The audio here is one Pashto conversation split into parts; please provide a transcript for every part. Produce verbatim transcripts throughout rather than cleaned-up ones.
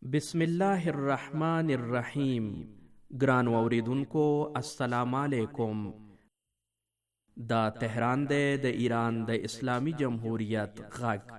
بسم الله الرحمن الرحیم. ګرانو اوریدونکو السلام علیکم. دا تهران دی د ایران د اسلامی جمهوریت غږ.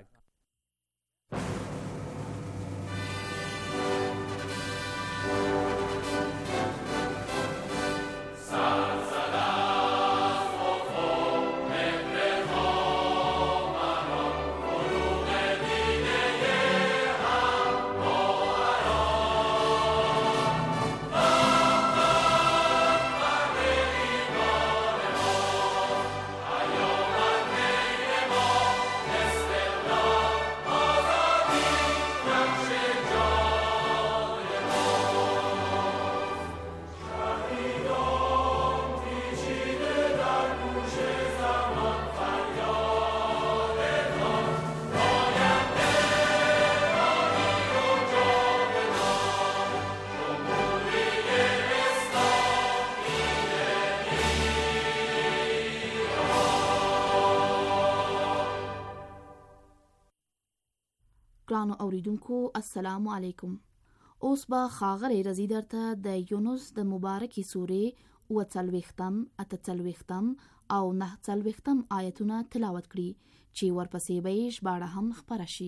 ګرانو اوریدونکو السلام علیکم. اوس به ښاغلی رضی درته د یونس د مبارکې سورې اووه څلوېښتم، اته څلوېښتم او نهه څلوېښتم آیتونه تلاوت کړي چې ورپسې به یې ژباړه هم خپره شي.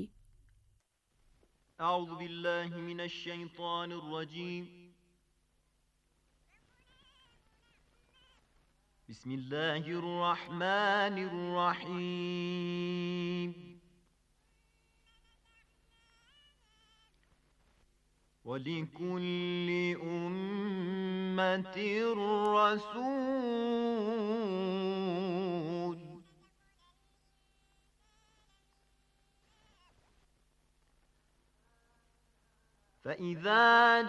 اعوذ بالله من الشیطان الرجیم. بسم الله الرحمن الرحیم. وَلِكُلِّ أُمَّةٍ رَّسُولٌ فَإِذَا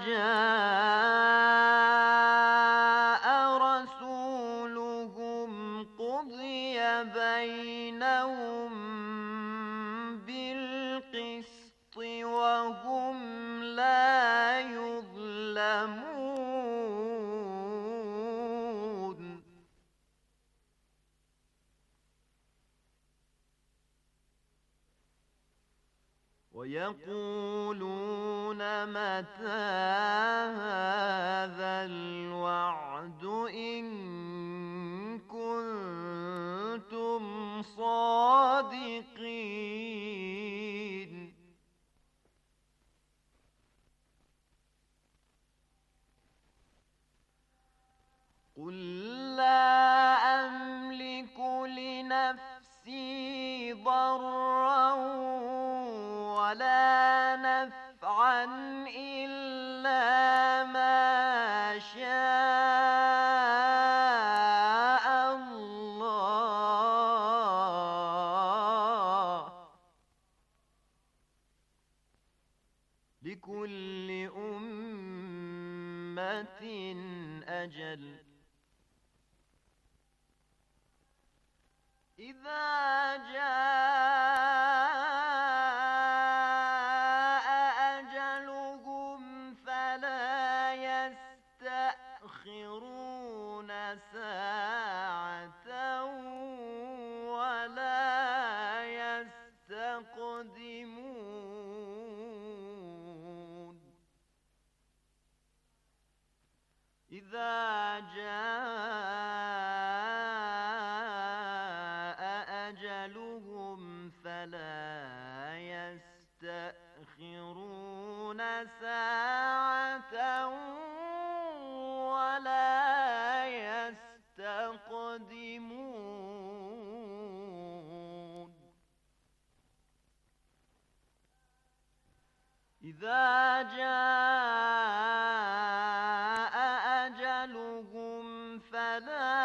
جَاءَ رَسُولُهُمْ قُضِيَ بَيْنَهُم بِالْقِسْطِ وَهُمْ لا يظلمون. ويقولون متى هذا الوعد إن كنتم صادقين. قل لا أملك لنفسي ضرا ولا نفعا إلا ما شاء الله. لكل أمة أجل. إذا جاء أجلهم فلا يستأخرون ساعة ولا يستقدمون. إذا جاء أجلهم فلا يستأخرون ساعة ولا يستقدمون. إذا جاء أجلهم فلا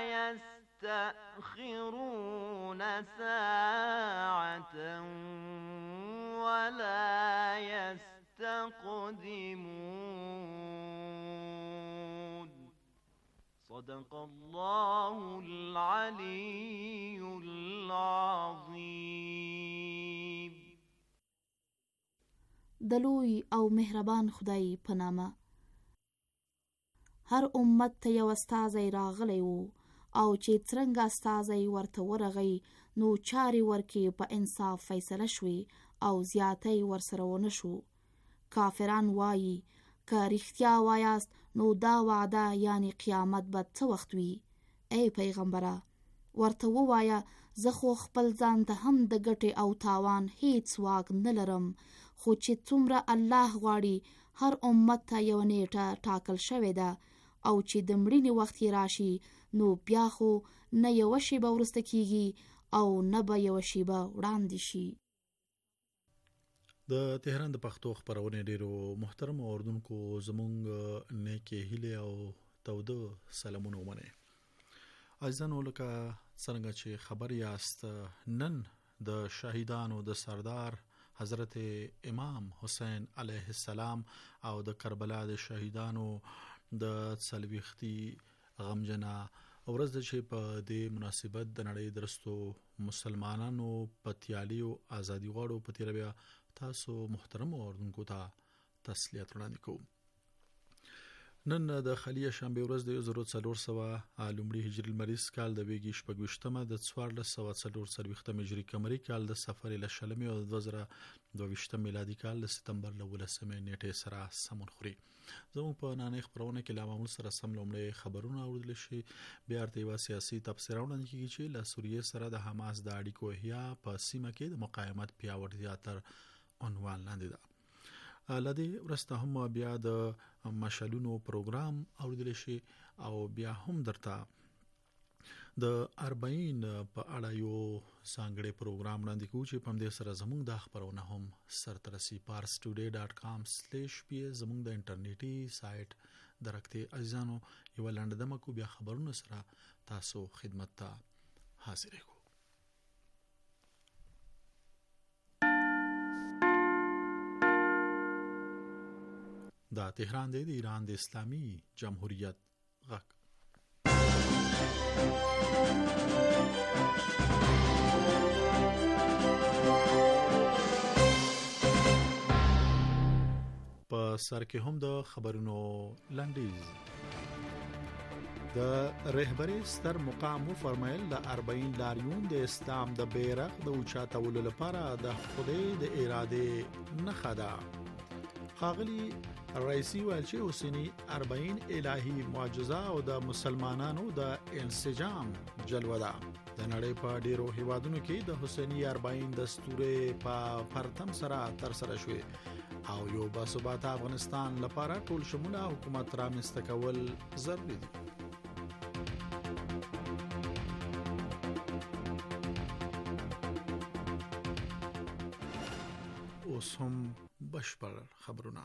يستأخرون ساعة ولا يستقدمون. صدق الله العلي العظيم. د لوی او مهربان خدای په نامه. هر امت ته یو استازی راغلی و او چې څرنګه استازی ورته ورغی نو چارې ورکې په انصاف فیصله شوې او زیاتی ورسره ونه شو. کافران وایي که رښتیا وایاست نو دا وعده یعنی قیامت به څه وخت وي؟ ای پیغمبره ورته ووایه زه خو خپل ځان ته هم د ګټې او تاوان هیڅ واک نه لرم، خو چې څومره الله غواړي هر امت ته یو نیټه ټاکل شوې ده او چې د مړینې وخت یې راشي نو بیا خو نه یوه شیبه وروسته کیږي او نه به یوه شیبه وړاندې شي. د تهران د پښتو خپرونې ډیرو محترم اوردونکو زمونږ نیکې هیلې او توده سلامونه ومنئ. عزیزانو لکه څنګه چې خبر یاست نن د شهیدانو د سردار حضرت امام حسین علیه السلام او د کربلا د شهیدانو د څلوېښتي غمجنه ورځ ده چې په دې مناسبت د نړۍ درستو مسلمانانو پتیالیو ازادي غواړو په تیر بیا تاسو محترم اوردونکو ته تسلیت وړاندې کوم. نن د خلیه شنبه ورځ د یو زر څلور سوه لومړي هجري لمریز کال د ویګي شپږویشتمه د څوارلس سوه څلور څلوېښتم هجري قمري کال د صفر له شلمې او د دوه زره دوه ویشتم میلادي کال د سپتمبر له ولسمې نیټې سره سمون خوري. زموږ په نانې خبرونه کې لا معمول سره سم لومړی خبرونه اوریدل شي، بیا ورته یوه سیاسي تبصره وړاندې کیږي چې له سوریې سره د حماس د اړیکو احیا په سیمه کې د مقاومت پیاوړتیا تر عنوان لاندې ده. لدې ورسته هم بیا د مشالونو پروګرام اوریدل شي او بیا هم درته د اربعین په اړه یو ځانګړی پروګرام وړاندې کوو چې په همدې سره زموږ د خبرونه هم سرته رسي. پارس ټوډے ډاټ کام سلیش پی زموږ د انټرنیټي سایټ درکته. عزیزانو یو لنډه دمه کو بیا خبرونه سره تاسو خدمت ته حاضر یو. دا تهران دی د ایران د اسلامي جمهوریت غږ. په سر کې هم د خبرونو لنډیز. د رهبری ستر مقام فرمایل د اربعین لاریون د اسلام د بیرغ د اوچاتولو لپاره د خدای د اراده نښه ده. ښاغلي رئیسی ویل چې حسینی اربعین الهی معجزه او د مسلمانانو د انسجام جلوه ده. د نړۍ په ډیرو هیوادونو کې د حسینی اربعین دستورې په پرتم سره تر سره شوې او یو باثباته افغانستان لپاره ټول شموله حکومت رامنځته کول ضروري دي. اوس هم بشپړ خبرونه.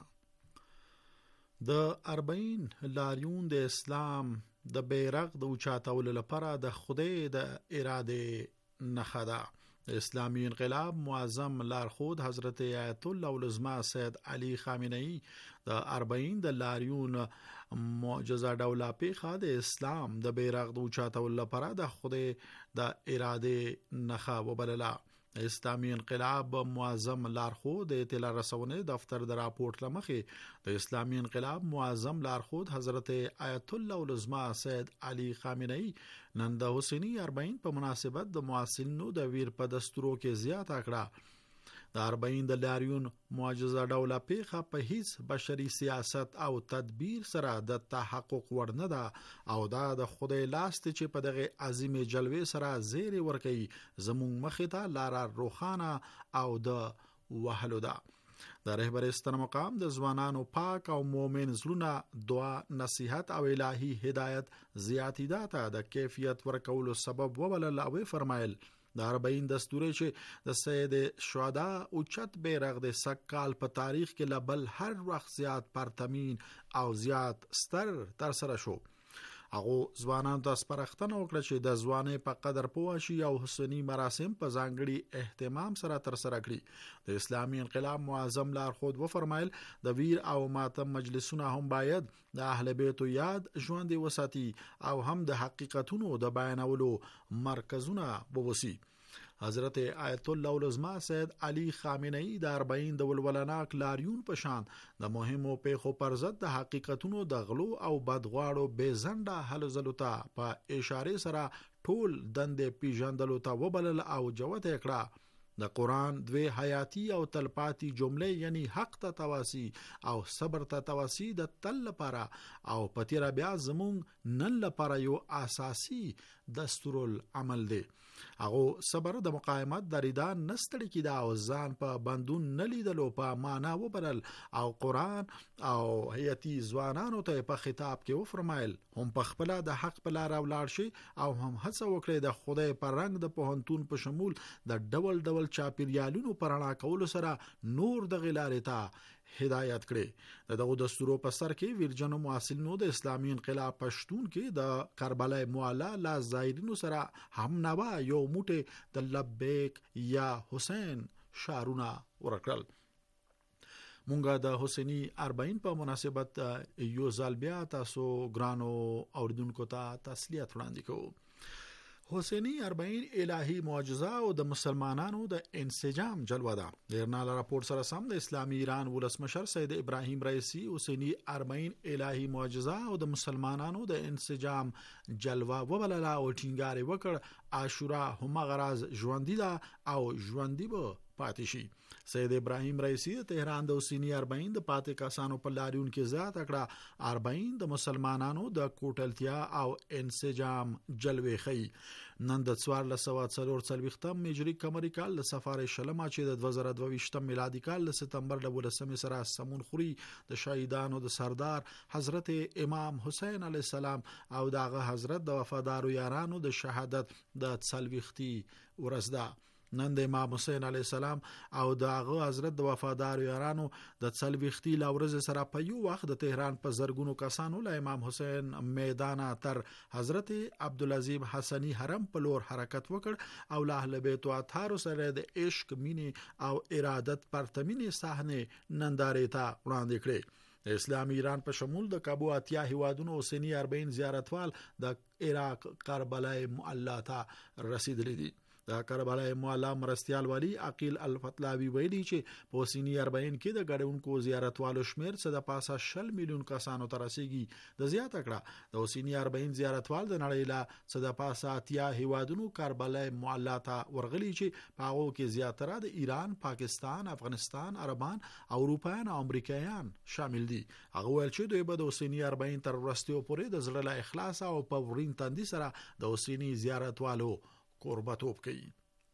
د اربعین لاریون د اسلام د بیرغ د اوچاتولو لپاره د خدای د اراده نښه ده. د اسلامي انقلاب معظم لارښود حضرت آیت الله العظمى سید علي خامنه‌ای د اربعین د لاریون معجزه ډوله پیښه د اسلام د بیرغ د اوچاتولو لپاره د خدای د اراده نښه وبلله. اسلامي انقلاب معظم لارښود د اطلاع رسونې دفتر د راپورټ لمخې د اسلامي انقلاب معظم لارښود حضرت آیت الله العظمى سید علي خامنه‌ای نن د حسینی اربعین په مناسبت د معاصرینو د ویر په دستورو کې زیاته کړه. د اربعین د لاریون معجزه ډوله پیښه په هیڅ بشري سیاست او تدبیر سره د تحقق وړ نه ده او دا د خدای لاس ته چې په دغه عظیم جلوه سره زیر ورکي زموږ مخې ته لار روخانه او د وهلو ده. د رهبر ستر مقام د ځوانانو پاک او مؤمن زړونه دعا نصیحت او الهی هدایت زیاتیدا ته د کیفیت ورکولو سبب وبلل او فرمایل د اربعین دستوري چې د سید شهدا او چت بیرغ د سکال په تاریخ کې لبل هر وخت زیات پرتمین او زیات ستر تر سره شو. هغه ځوانان د سپارښتنه وکړه چې د ځواني په قدر پوه شي او حسینی مراسم په ځانګړي اهتمام سره تر سره کړي. د اسلامي انقلاب معظم لارښود و فرمایل د ویر او ماتم مجلسونه هم باید د اهل بیتو یاد ژوندۍ وساتي او هم د حقیقتونو د بیانولو مرکزونه ووسی. حضرت آیت الله العظمى سید علي خامنه‌ای د اربعین د ولولناک لاریون په شان د مهمو پیښو پر ضد د حقیقتونو د غلو او بدغواړو بے زنده حل زلو ته په اشاره سره ټول دندې پیژندلو ته وبلل او جوته کړه. د قرآن دوی حیاتی او تلپاتی جملې یعنی حق ته تواسی او صبر ته تواسی د تل لپاره او پتیرا بیا زمونږ نن لپاره یو اساسي دستور العمل دی. هغه صبر د مقاومت د ریدان نستړي کیدا او ځان په بندون نلیدلو په معنا وبرل او قرآن او حیاتی ځوانانو ته په خطاب کې وفرمایل هم په خپل د حق په لار ولاړ شي او هم هڅه وکړي د خدای په رنګ د پوهنتون په شمول د ډول ډول چاپیریالونو پرانا کول سره نور د غلارې ته هدایت کړي. دغه دستورو په سر کې ویرجنو معاصرینو د اسلامي انقلاب پښتون کې د کربلای مولا لا زایرینو سره هم نوا یو موټه د لبیک یا حسین شعرونه ورکړل. مونږه د حسینی اربعین په مناسبت یو ځل بیا تاسو ګرانو اوریدونکو ته تسلیت وړاندې کوو. حسینی اربعین الهی معجزه او د مسلمانانو د انسجام جلوه ده. د ارنال راپور سره سم د اسلامي ایران ولسمشر سید ابراهیم رئیسی حسینی اربعین الهی معجزه او د مسلمانانو د انسجام جلوه وبلله او ټینګار وکړ عاشورا هم غراز ژوندۍ ده او ژوندۍ به پاتې شي. سید ابراهیم رئیسی د تهران د حسینی اربعین د پاتې کسانو په لاریون کې ذات کړه اربعین د مسلمانانو د کوټلتیا او انسجام جلوه خي. نن د څوارلس سوه څلور څلوېښتم هجري قمري کال د صفار شلمه چې د دوه زره دوه ویشتم میلادي کال د سپتمبر د ولسمې سره سمون خوري د شهیدانو د سردار حضرت امام حسین علیه السلام او دغه حضرت د وفادارو یارانو د شهادت د څلوېښتي ورځ ده. نن د امام حسین علیه السلام او دغه حضرت د وفادارو یارانو د څلوېښتي ورځ سره په یو وخت د تهران په زرګونو کسانو له امام حسین میدان تر حضرت عبدالعظیم حسنی حرم په لور حرکت وکړ او له اهل بیت او اطهار سره د عشق مینې او ارادت پرتمینې صحنه نندارې ته وړاندې کړې. د اسلامي ایران په شمول د کابو اتیا هیوادونو حسینی اربعین زیارتوال د عراق کربلای معلا ته رسیدلی دي. د کربلای مولا مرستیال والی عقیل الفتلاوی ویلي چې په حسینی اربعین کې د ګډونکو زیارتوالو شمیر څه د پاسه شل میلیون کسانو ته رسیږي. د زیاته کړه د حسینی اربعین زیارتوال د نړۍ له څه د پاسه اتیا هیوادونو کربلای مولا ته ورغلي چې په هغه کې زیاتره د ایران، پاکستان، افغانستان، عربان، اروپایان او امریکایان شامل دي. هغه ویل چې دوی به د حسینی اربعین تر ورستیو پورې د زړه له اخلاص او په ورین تندي سره د حسینی زیارتوالو قربتوب کوي.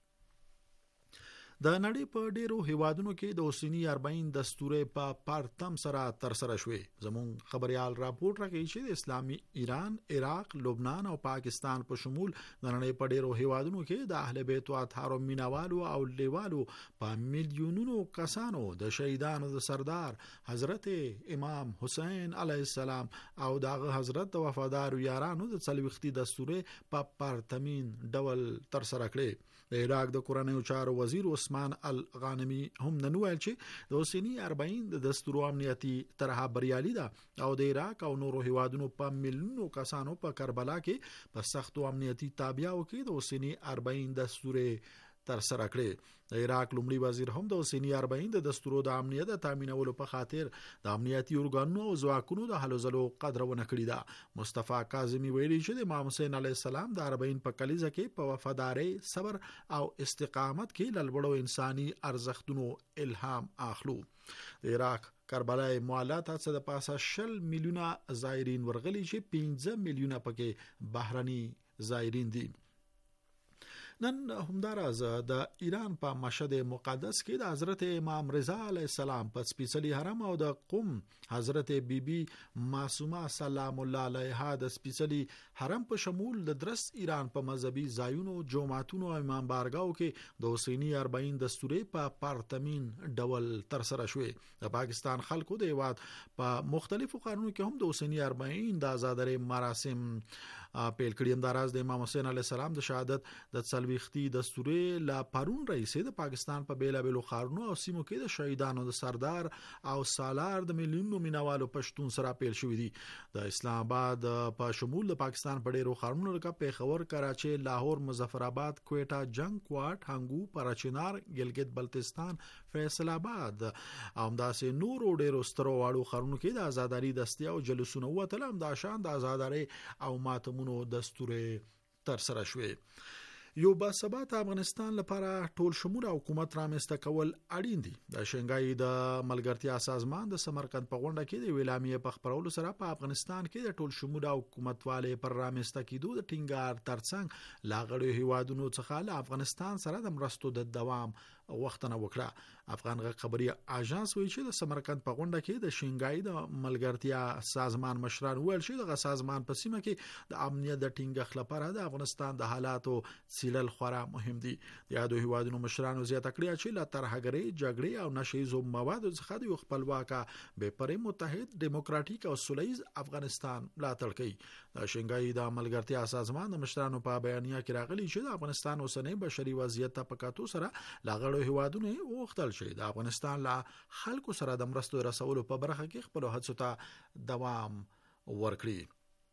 د نړۍ په ډیرو هیوادونو کې د حسینی اربعین دستورې په پارتم سره تر سره شوې. زمون خبريال راپور راکوي چې د اسلامي ایران، عراق، لبنان او پاکستان په شمول د نړۍ په ډیرو هیوادونو کې د اهل بیت او اطهار مینوالو او لیوالو په میلیونونو کسانو د شهیدانو د سردار حضرت امام حسین علیه السلام او دغه حضرت د وفادارو یارانو د څلوېښتي دستورې په پارتمین ډول تر سره کړې. د عراق د کورنیو چارو وزیر عثمان الغانمی هم نن ویل چې د حسینی اربعین د دستورو امنیتي طرحه بریالي ده او د عراق او نورو هیوادونو په میلیونونو کسانو په کربلا کې په سختو امنیتي تابعیاو کې د حسینی اربعین دستورې تر سره کړې. د عراق لومړي وزیر هم د حسینی اربعین د دستورو د امنیت د تامینولو په خاطر د امنیتي ارګانونو او ځواکونو د هلو ځلو قدرونه کړې ده. مصطفی کاظمی ویلي چې د امام حسین علیه السلام د اربعین په کلیزه کې په وفادارۍ، صبر او استقامت کې له لوړو انساني ارزښتونو الهام اخلو. د عراق کربلای مولا ته څه د پاسه شل میلیونه زایرین ورغلي چې پنځه میلیونه پکې بهرني زایرین دي. نن همداراز د ایران په مشهد مقدس کې د حضرت امام رضا علیه السلام په سپیڅلي حرم او د قم حضرت بیبي بی معصومه سلام الله علیها د سپیڅلي حرم په شمول د درس ایران په مذهبي ځایونو، جوماتونو او امام بارګاو کې د حسینی اربعین دستورې په پارتمین ډول تر سره شوې. د پاکستان خلکو د هیواد په مختلفو قانونو کې هم د حسینی اربعین د آزادۍ مراسم پیل کړي. همداراز د امام حسین علیه السلام د شهادت د څلوېښتي دستورې لا پرون رئیسې د پاکستان په بیلابیلو ښارونو او سیمو کې د شهیدانو د سردار او سالار د میلیونونو مینوالو پښتون سره پیل شوې دي. د اسلام آباد په شمول د پاکستان په ډیرو ښارونو لکه پیښور، کراچي، لاهور، مظفر آباد، کوټا، جنگ، کوټ، هنګو، پراچینار، ګلګت بلتستان، فیصل آباد او همداسې نورو ډیرو سترو واړو ښارونو کې د آزادۍ دستي او جلوسونه وتل هم د شان د آزادۍ او ماتمونو دستورې تر سره شوې. یو باثباته افغانستان لپاره ټول شموله حکومت رامنځته کول اړین دي. د شنګای د ملګرتیا سازمان د سمرقند په غونډه کې د ویلامې په خبرولو سره په افغانستان کې د ټول شموله حکومتوالي پر رامنځته کېدو د ټینګار ترڅنګ لاغړو هیوادونو څخه له افغانستان سره د مرستو د دوام وختونه وکړه. افغان غږ خبري اژانس وایي چې د سمرقند په غونډه کې د شنګای د ملګرتیا سازمان مشران ویل چې د سازمان په سیمه کې د امنیت د ټینګښت لپاره د افغانستان د حالاتو سیلل خورا مهم دي. د یادو هیوادونو مشرانو زیاته کړی چې لا ترهګرۍ جګړې او نشیزو موادو څخه د خپلواکه به پر متحد دیموکراتیک او سولهییز افغانستان ملاتړ کوي. د شنګای د ملګرتیا سازمان د مشرانو په بیانیه کې راغلي چې د افغانستان اوسنۍ بشري وضعیت په کتو سره لاغړو هیوادونو وختل شي د افغانستان لا خلکو سره د مرستو رسولو په برخه کې خپل هڅو ته دوام ورکړي.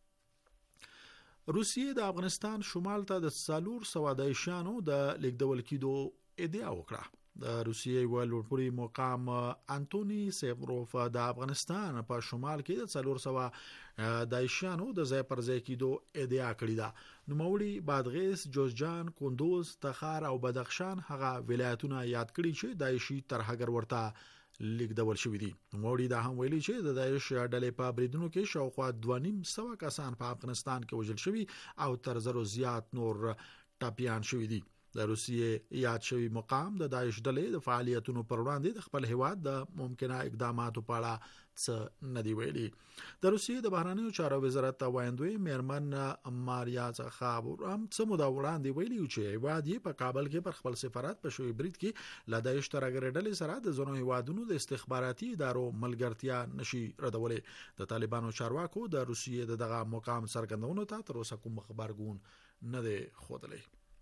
روسیې د افغانستان شمال ته د څلور سوه دایشانو د لیږدول کېدو ادعا وکړه. د روسیې ولورپوري مقام انټونی سیفروف د افغانستان په شمال کې د څلور سوه دایشانو د ځای پر ځای کېدو ادعا کړې ده. نوموړي بادغیس، جوزجان، کندوز، تخار او بدخشان هغه ولایتونه یاد کړي چې دایشي ترهګر ورته لیږدول شوی دي. نوموړي دا هم ویلي چې د داعش ډلې په بریدونو کې شاوخوا دوه نیم سوه کسان په افغانستان کې وژل شوي او تر زرو زیات نور ټپیان شوي دي. د روسیې یاد شوی مقام د داعش ډلې د فعالیتونو پر وړاندې د خپل هیواد د ممکنه اقداماتو په اړه څه نه دی ویلي. د روسیې د بهرنیو چارو وزارت وایندوی میرمن ماریا زخابور هم څه موده وړاندې ویلي چې هیواد یې په کابل کې پر خپل سفارت په شوی برید کې له داعش ترهګر ډلې سره د ځینو هیوادونو د استخباراتي ادارو ملګرتیا نشي ردولې. د طالبانو چارواکو د روسیې د دغه مقام څرګندونو ته تر اوسه کوم خبرګون نه دی ښودلی.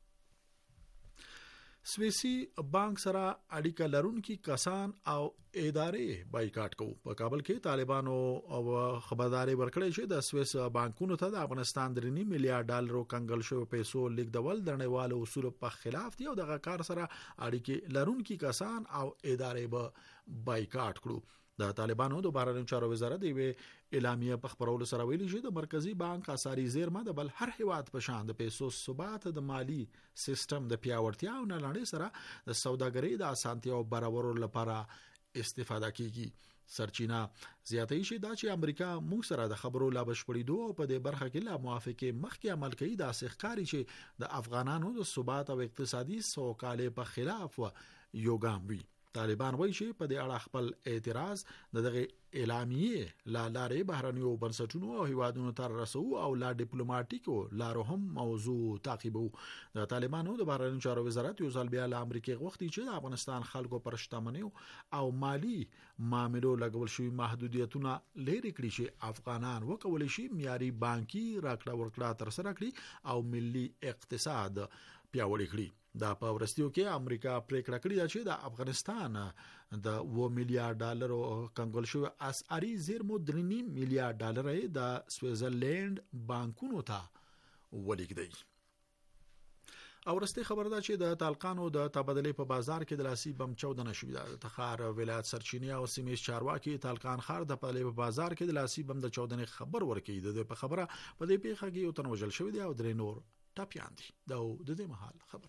سویسي بانک سره اړیکه لرونکي کسان او ادارې بایکاټ کوي. په کابل کې طالبانو او خبرداري ورکړې چې د سویس بانکونو ته د افغانستان د نیم میلیارډ ډالرو کنګل شوی پیسو لیږدول د نړیوالو اصولو په خلاف دی او دغه کار سره اړیکه لرونکي کسان او ادارې به بایکاټ کړو. د طالبانو د بهرنیو چارو وزارت دی اعلامیه په خبرولو سره ویلي چې د مرکزی بانک اساري زیرمه د بل هر هیواد په شان د پیسو ثبات د مالی سیستم د پیاوړتیا او نړۍ سره د سوداګرۍ د اسانتیا او برابرولو لپاره استفاده کیږي. سرچینه زیاتې شي دا چې امریکا موږ سره د خبرو لا بشپړېدو او په دې برخه کې لا موافقه مخکې عمل کوي د اسخکاری چې د افغانانو د ثبات او اقتصادي سوکالۍ په خلاف یو ګام وي. طالبان وایي چې په دې اړه خپل اعتراض د دغه اعلامیې لا لارې بهرنیو بنسټونو او هیوادونو ته رسو او لا ډیپلوماټیکو لارو هم موضوع تعقیبو. د طالبانو د بهرنیو چارو وزارت یو ځل بیا له امریکای غوښتي چې د افغانستان خلکو پر شتمنیو او مالی معاملو لګول شوی محدودیتونه لري کړی چې افغانان وکولای شي معیاري بانکي راکړه ورکړه تر سره کړي او ملي اقتصاد پیاوړی کړي. دا په ورستیو کې امریکا پریکړه کړې ده چې د افغانستان د و میلیارډ ډالرو کنګل شوی اسعاري زیرمو درې نیم میلیارډ ډالر د سویټزرلند بانکونو ته ولېږدي. او ورسته خبر ده چې د طالقانو د تبادلې په بازار کې د لاسي بم چودنه شوې ده. د تخار ولایت سرچینی او سیمې چارواکي طالقان خار د تبادلې په بازار کې د لاسي بم د چودنې خبر ورکړي. د په خبره په دې پیښه کې یو تن وژل شوی دی او درې نور ټپیان دي. دا د دې مهال خبره.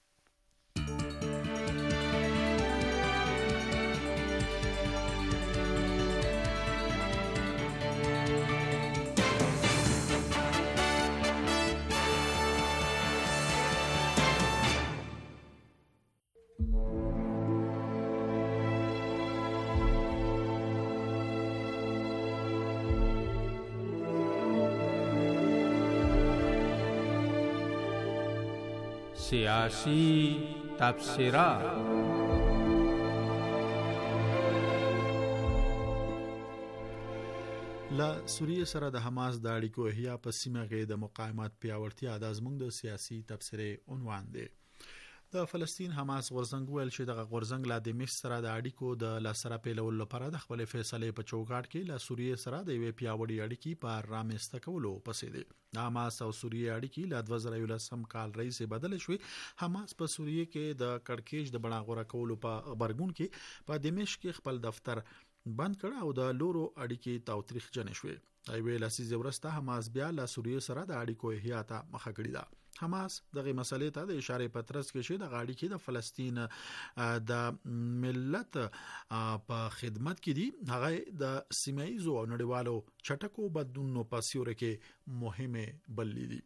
سیاسی تبصره. له سوریه سره د حماس د اړیکو احیا په سیمه کې د مقاومت پیاوړتیا د زموږ د سیاسي تبصره عنوان دی. د فلسطین حماس غورځنګ ویل چې د غورځنګ لا د مصر سره د اړیکو د لاسره پیلولو لپاره د خپل فیصله په چوکاټ کې له سوریه سره د یوې پیاوړې اړیکې په رامنځته کولو پسې دی. د حماس او سوریه اړیکې له دوه زره یولسم کال راهیسې بدل شوې. حماس په سوریه کې د کړکېچ د بڼغوره کولو په خبرګون کې په دمشق کې خپل دفتر بند کړ او د لورو اړیکې تاوتریخ جن شوې. ایوې لسیزه ورسته حماس بیا له سوریه سره د اړیکو احیا ته مخه کړې ده. حماس دغه مسلې ته د اشاره پترس کې شي د غاړي کې د فلسطین د ملت په خدمت کې دي، هغه د سیمایي او نړیوالو چټکو بدلونونو په سیوره کې مهمه بللي دي.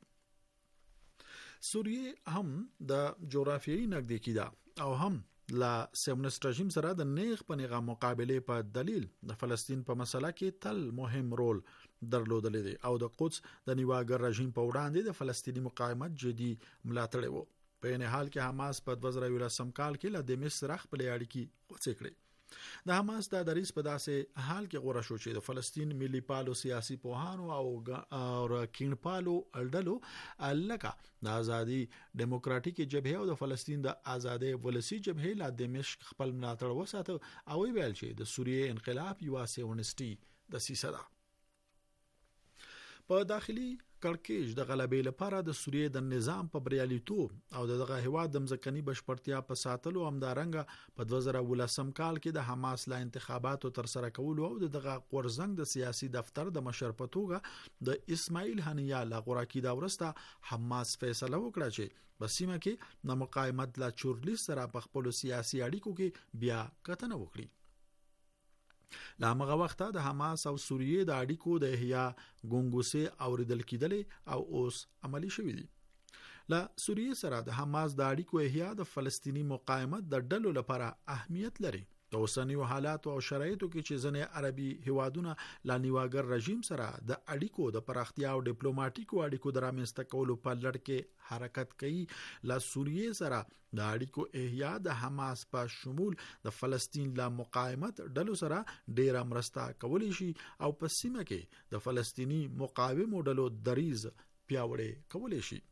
سوریه هم د جغرافیایي نږدې کې ده او هم لا سیمونست رژیم سره د نیغ په نیغه مقابله په دلیل د فلسطین په مسله کې تل مهم رول درلودل دي او د قدس د نیواګر رژیم په وړاندې د فلسطینی مقاومت جدي ملاتړ وو. په نه حال کې حماس په دوه زره یولسم کال کې له دمشق سره خپل اړیکې وڅ کړې. د حماس د دریس په داسې حال کې غوړه شو چې د فلسطین ملي پالو سیاسي پوهانو او او کین پالو اړدلو الکه د ازادي دیموکراتیک جبهه او د فلسطین د ازادي ولسی جبهه له دمشق خپل ملاتړ وساته او ویل چې د سوریه انقلاب یو سیونسټي د سیسه ده. په داخلي کړکېچ د غلبې لپاره د سوریه د نظام په بریالیتوب او دغه هواد د مځکني بشپړتیا په ساتلو همدارنګه په دوه زره ولسم کال کې د حماس لا انتخاباتو تر سره کولو او دغه قرزنګ د سیاسي دفتر د مشر په توګه د اسماعیل هنیه لا غوراکي دا ورسته حماس فیصله وکړه چې په سیمه کې د مقاومت لا چورلی سره په خپل سیاسي اړیکو کې بیا کتنه وکړي. لا هغه وخت د حماس او سوریه د اړیکو د احیا ګونګوسه اوریدل کېدلې او اوس عملی شوې دي. لا سوریه سره د حماس د اړیکو احیا د فلسطینی مقاومت د ډلو لپاره اهمیت لري. د اوسنیو حالات او شرایطو کې چې ځنې عربي هوادونه لا نیواګر رژیم سره د اړیکو د پراختیا او ډیپلوماټیکو اړیکو د رامنځته کولو په لړ کې حرکت کوي، لا سوریه سره د اړیکو احیا د حماس په شمول د فلسطین لا مقاومت ډلو سره ډیره مرسته کولی شي او په سیمه کې د فلسطینی مقاومو ډلو دریز پیاوړی کولی شي.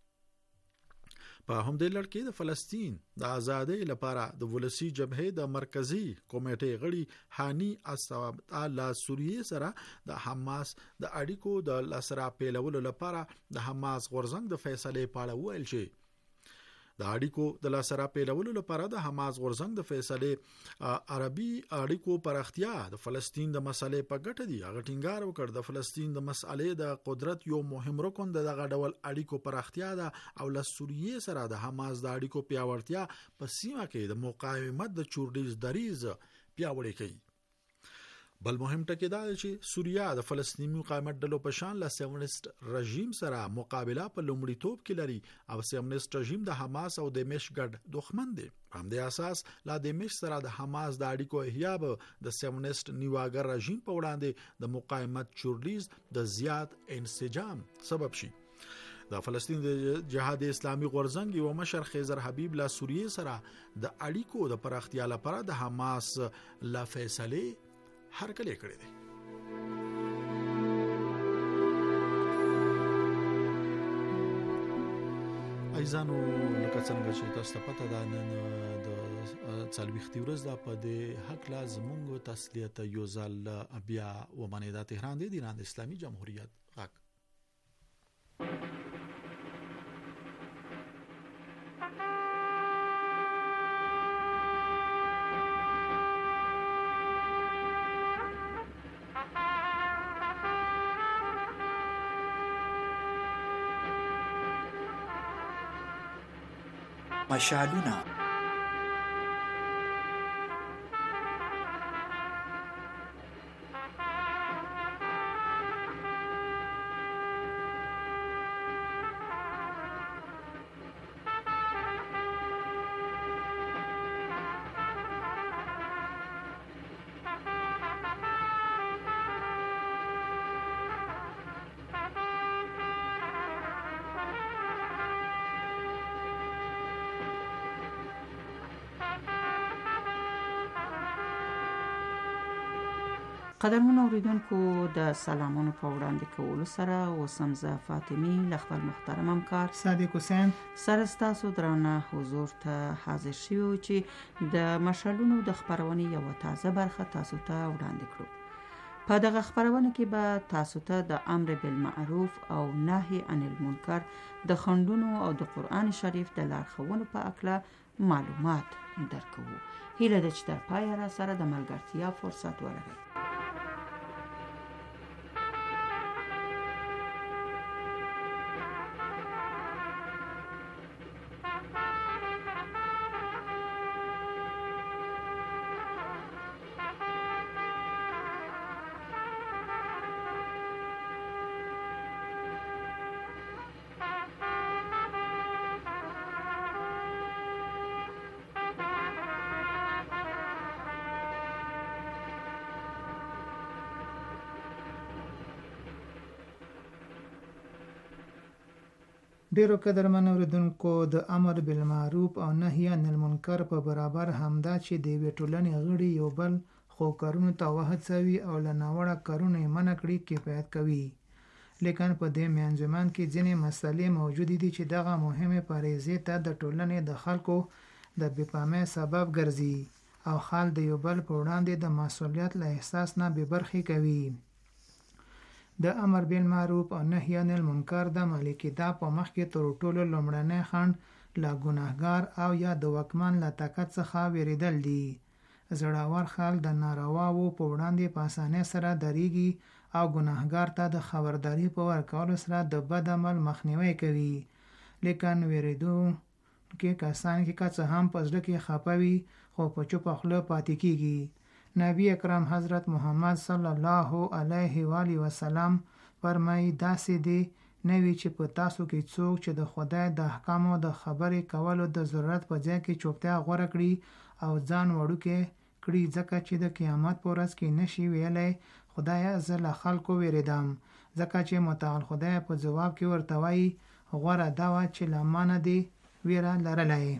په همدې لړ کې د فلسطین د ازادۍ لپاره د ولسی جبهه د مرکزی کمیټې غړي هانی اسواب لا سوریه سره د حماس د اړیکو د لاسره پیلولو لپاره د حماس غورځنګ د فیصله پاړه ویل شي. د اړیکو د لاسره پیلولو لپاره د حماس غورځنګ د فیصله عربي اړیکو پراختیا د فلسطین د مسلې په ګټه دی. هغه ټینګار وکړ د فلسطین د مسلې د قدرت یو مهم رکن دغه ډول اړیکو پراختیا ده او له سوریه سره د حماس د اړیکو پیاوړتیا په سیمه کې د مقاومت د چورډیز دریز پیاوړی کوي. بل مهم ټکی دا چې سوریه د فلسطینی مقاومت ډلو په شان له سیونست رژیم سره مقابله په لومړیتوب کې لري او سیونست رژیم د حماس او دمشق ګډ دښمن دی. په همدې اساس لا دمشق سره د حماس د اړیکو احیا به د سیونست نیواګر رژیم په وړاندې د مقاومت چورلیز د زیات انسجام سبب شي. د فلسطین د جهاد اسلامي غورځنګ یو مشر خیزر حبیب لا سوریه سره د اړیکو د پراختیا لپاره د حماس لا فیصله هر کله کړی دی. ایزانو لکه څنګه چې تاسو ته پته ده نن د څلوېښتې ورځ ده په دې هکله زموږ تسلیت یو ځل بیا ومنې دا تهران دی د ایران اسلامي جمهوریت غږ. مشعلونه قدرمن اوریدونکو د سلامونو په وړاندې کولو سره اوسم زه فاطمی ل خپل محترم همکار صادق حسین سره ستاسو درانه حضور ته حاضر شوو چې د مشعلونو د خبرونې یو تازه برخه تاسو ته وړاندې کړو. په دغه خبرونه کې به تاسو ته د امر بالمعروف او نهي عن المنکر د خندونو او د قران شریف د لارښوونو په اړه معلومات درکو. هیله ده چې تر پایه را سره د ملګرتیا فرصت ولرئ. ډیرو قدرمن اوریدونکو، د امر بالمعروف او نهی عن المنکر په برابر همدا چې د یوې ټولنې غړي یو بل خو کارونو ته وهڅوي او له ناوړه کارونو یې منع کړي کفایت کوي. لیکن په دې منځمان کې ځینې مسلې موجودې دي چې دغه مهمې فریضې ته د ټولنې د خلکو د بېپامۍ سبب ګرځي او خال د یو بل په وړاندې د مسؤلیت له احساس نه بې برخې کوي. د امر بالمعروف او نهی عن المنکر د عملي کېدا په مخ کې تر ټولو لومړنی خنډ له ګناهګار او یا د واکمن له طاقت څخه وېرېدل دي. زړور خلک د نارواو په وړاندې په اسانۍ سره درېږي او ګناهګار ته د خبرداري په ورکولو سره د بد عمل مخنیوی کوي. لیکن وېرېدونکي کسان کې که څه هم په زړه کې خفه وي خو په چوپه خوله پاتې کېږي. نبی اکرم حضرت محمد صلی الله علیه و آله وسلم فرمایي داسې دی نه وي چې په تاسو کې څوک چې د خدای د احکامو د خبرې کولو د ضرورت په ځای کې چوپتیا غوره کړي او ځان وړوکی کړي، ځکه چې د قیامت په ورځ کې نشي ویلی خدایه زه له خلکو وېرېدم، ځکه چې متعال خدای په ځواب کې ورته وایي غوره دا وه چې له ما نه دې ویره لرلی.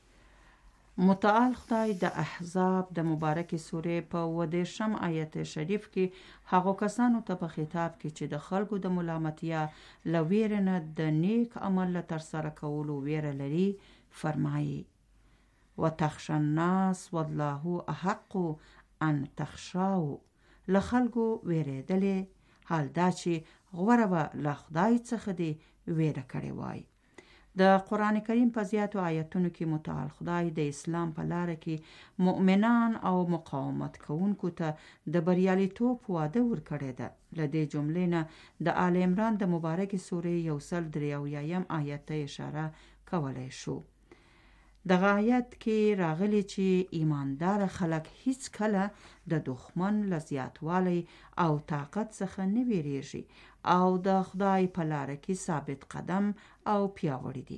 متعال خدای د احزاب د مبارکې سورې په اووه دېرشم آیت شریف کې هغو کسانو ته په خطاب کې چې د خلکو د ملامتیا له ویرې نه د نیک عمل له ترسره کولو ویره لري فرمایي وتخشى الناس والله احق ان تخشاو، له خلکو ویرېدلې حال دا چې غوره به له خدای څخه دې ویره کړې وای. د قرآن کریم په زیاتو آیتونو کې متعال خدای د اسلام په لاره کې مؤمنان او مقاومت کوونکو ته د بریالیتوب وعده ورکړې ده. له دې جملې نه د آل عمران د مبارکې سورې یو سل درې اویایم آیت ته اشاره کولی شو. دغه آیت کې راغلی چې ایماندار خلک هیڅ کله د دښمن له زیاتوالی او طاقت څخه نه ویریږي او د خدای په لاره کې ثابت قدم او پیاوړي دي.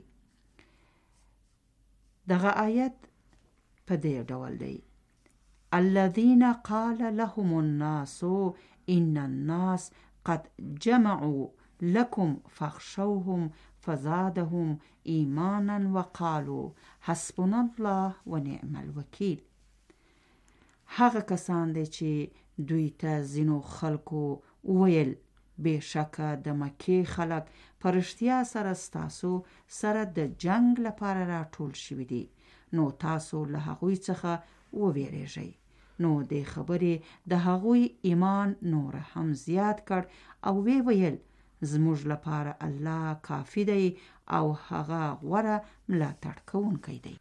دغه آیت په دې ډول دی: الذين قال لهم الناس ان الناس قد جمعوا لكم فاخشوهم فزادهم ایمانا وقالوا حسبنا الله ونعم الوکیل. هغه کسان دی چې دوی ته ځینو خلکو ویل بېشکه د مکې خلک په رښتیا سره ستاسو سره د جنگ لپاره راټول شوي دي، نو تاسو له هغوی څخه وویریږئ. نو دې خبرې د هغوی ایمان نور هم زیات کړ او وی ویل زموږ لپاره الله کافی دی او هغه غوره ملاتړ کوونکی دی.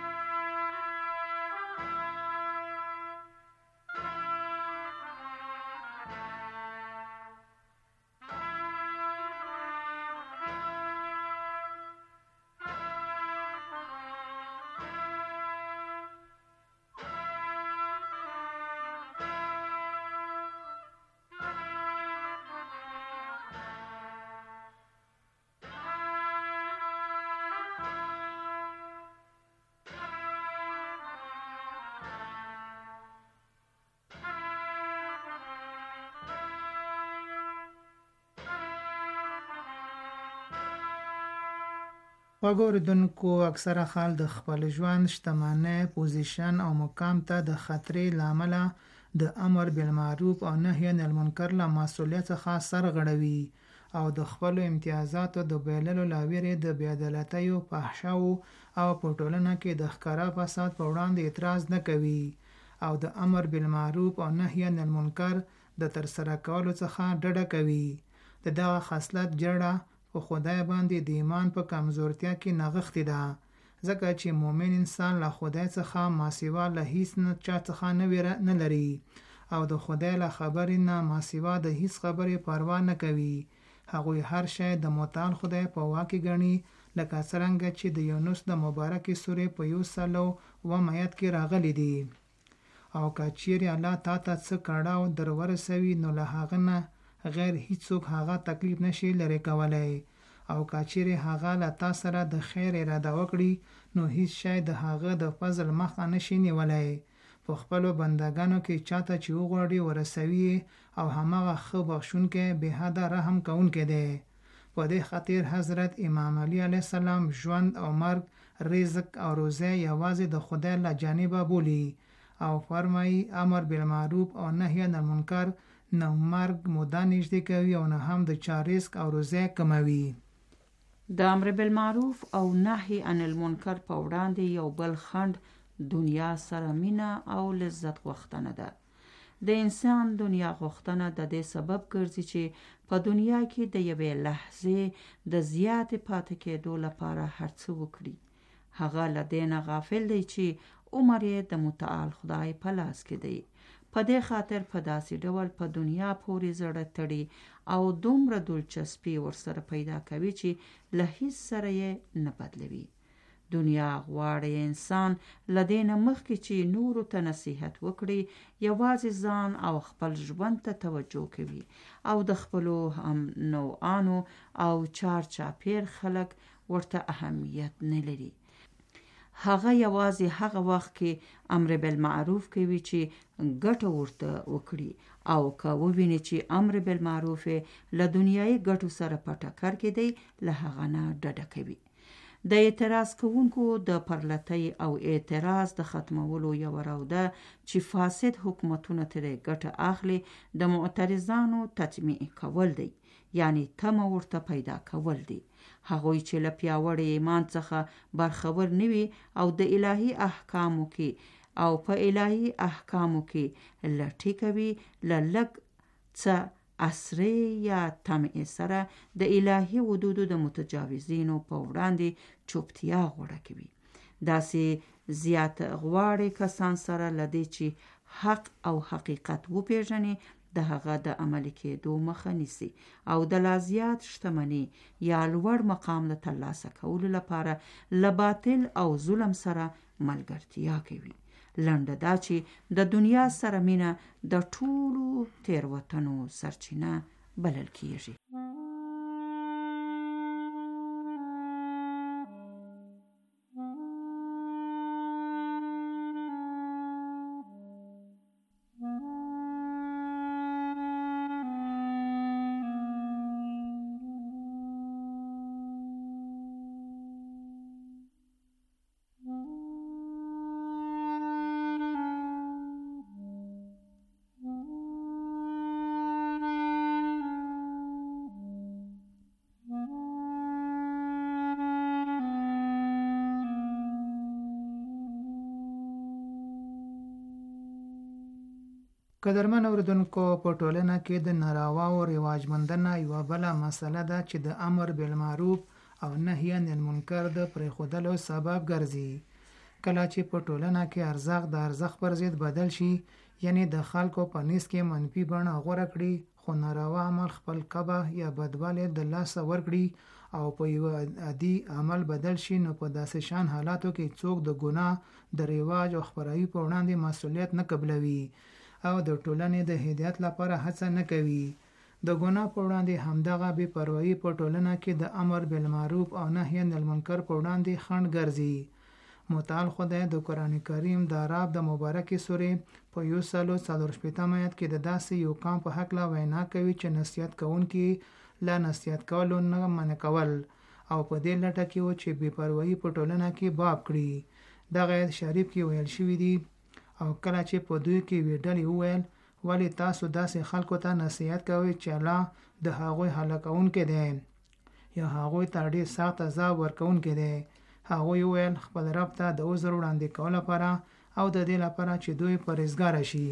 وګوریدونکو، اکثره خلک د خپل ژوند شتمنۍ، پوزیشن او مقام ته د خطرې له امله د امر بالمعروف او نهی عن المنکر له مسؤلیت څخه سر غړوي او د خپلو امتیازاتو د بایللو له ویرې د بېعدالتیو، فحشاو او په ټولنه کې د ښکاره فساد په وړاندې اعتراض نه کوي او د امر بالمعروف او نهی عن المنکر د ترسره کولو څخه ډډه کوي. د دغه خصلت جړه په خدای باندې د ایمان په کمزورتیا کې نغښتې ده، ځکه چې مؤمن انسان له خدای څخه ماسیوا له هیڅ نه چا څخه نه ویره نه لري او د خدای له خبرې نه ماسیوا د هیڅ خبرې پروا نه کوي. هغوی هر شی د متعال خدای په واک کې ګڼي، لکه څرنګه چې د یونس د مبارکې سورې په یو سل اووم آیت کې راغلی دی. او که چیرې الله تا ته څه کړاو در ورسوي نو له هغه نه غیر هیڅوک هغه تکلیف نشي لرې کولی، او که چیرې هغه له تا سره د خیر اراده وکړي نو هیڅ شی د هغه د فضل مخه نشي نیولی. په خپلو بندګانو کې چاته چې وغواړي ورسوي او هماغه ښه بخښونکی بې حده رحم کوونکی دی. په دې خاطر حضرت امام علی علیه السلام ژوند او مرګ، رزق او روزه یوازې د خدای له جانبه بولي او فرمایي امر بالمعروف او نهی عن المنکر نه مرګ موده نږدې کوي او نه هم د چا رزق او روزه کموي. د امر بالمعروف او نهی عن المنکر په وړاندې یو بل خنډ دنیا سره مینه او لذت غوښتنه ده. د انسان دنیا غوښتنه د دې سبب ګرځي چې په دنیا کې د یوې لحظې د زیات پاتې کېدو لپاره هر څه وکړي. هغه له دې نه غافل دی چې عمر یې د متعال خدای په لاس کې دی. په دې خاطر په داسې ډول په دنیا پورې زړه تړي او دومره دلچسپي ورسره پیدا کوي چې له هیڅ سره یې نه بدلوي. دنیا غواړي انسان لدینه مخکې چې نورو ته نصیحت وکړي یوازې ځان او خپل ژوند ته توجه کوي او د خپلو هم نوعانو او چار چاپیر خلک ورته اهمیت نه لري. هغه یوازې هغه وخت کې امر بالمعروف کوي چې ګټه ورته وکړي او که وویني چې امر بالمعروف له دنیایي ګټو سره په ټکر کې دی له هغه نه ډډه کوي. د اعتراض کوونکو د پرلتۍ او اعتراض د ختمولو یو راوده چې فاسد حکومتونه ترې ګټه اخلي د معترضانو تطمیع کول دی، یعنی تمه ورته پیدا کول دی. هغوی چې له پیاوړي ایمان څخه برخبر نه وي او د الهي احکامو کې او په الهي احکامو کې لټي کوي، له لږ څه عصري یا تمع سره د الهي حدودو د متجاوزینو په وړاندې چوپتیا غوره کوي. داسې زیات غواړي کسان سره لدی چې حق او حقیقت وپیژني د هغه د عملي کېدو مخه نیسي او د لا زیات شتمني یا لوړ مقام له ترلاسه کولو لپاره له باطل او ظلم سره ملګرتیا کوي. لنډه دا چې د دنیا سره مینه د ټولو تیروتنو سرچینه بلل کیږي. قدرمن اوریدونکو، په ټولنه کې د ناروا او رواجمندنه یوه بله مسله ده چې د امر بالمعروف او نهی عن المنکر د پرېښودلو سبب ګرځي. کله چې په ټولنه کې ارزښت د ارزښت پر ضد بدل شي، یعنی د خلکو په نس کې منفي بڼه غوره کړي، خو ناروا عمل خپل قبح یا بدوالی د لاسه ورکړي او په یو عادي عمل بدل شي، نو په داسې شان حالاتو کې څوک د ګناه د رواج او خپراوي په وړاندې مسؤلیت نه قبلوي او د ټولنې د هدایت لپاره هڅه نه کوي. د ګناه په وړاندې همدغه بې پروایي په ټولنه کې د امر بالمعروف او نهی عن المنکر په وړاندې خنډ ګرځي. متعال خدای د قرآن کریم د عرب د مبارکې سورې په یو سلو څلور شپېتم آیت کې د داسې یو قوم په هکله وینا کوي چې نصیحت کوونکي لا نصیحت کولو نه منع کول او په دې لټه کې و چې بې پروایي په ټولنه کې باب کړي. دغه آیت شریف کې ویل شوي دي او کله چې په دوی کې وی ډلې وویل ولی تاسو داسې خلکو ته نصیحت کوئ چې الله د هغوی هلاکونکی دی یا هغوی ته ډېر سخت عذاب ورکوونکی دی. هغوی وویل خپل رب ته د عذر وړاندې کولو لپاره او د دې لپاره چې دوی پرهیزګاره شي.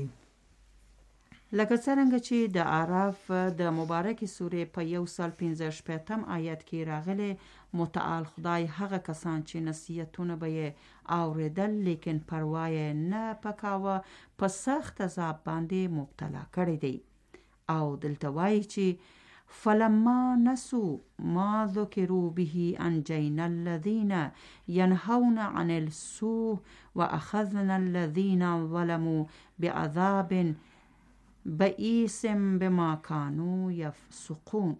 لکه څرنګه چې د اعراف د مبارکې سورې په یو سل پنځه شپېتم آیت کې راغلی، متعال خدای هغه کسان چې نصیحتونه به یې اورېدل لیکن پروا یې نه پکاوه په سخت عذاب باندې مبتلا کړی دی. او دلته وایي چې فلما نسوا ما ذکروا به انجینا الذین ینهون عن السوء واخذنا الذین ظلموا بعذاب بئیس بما کانوا یفسقون.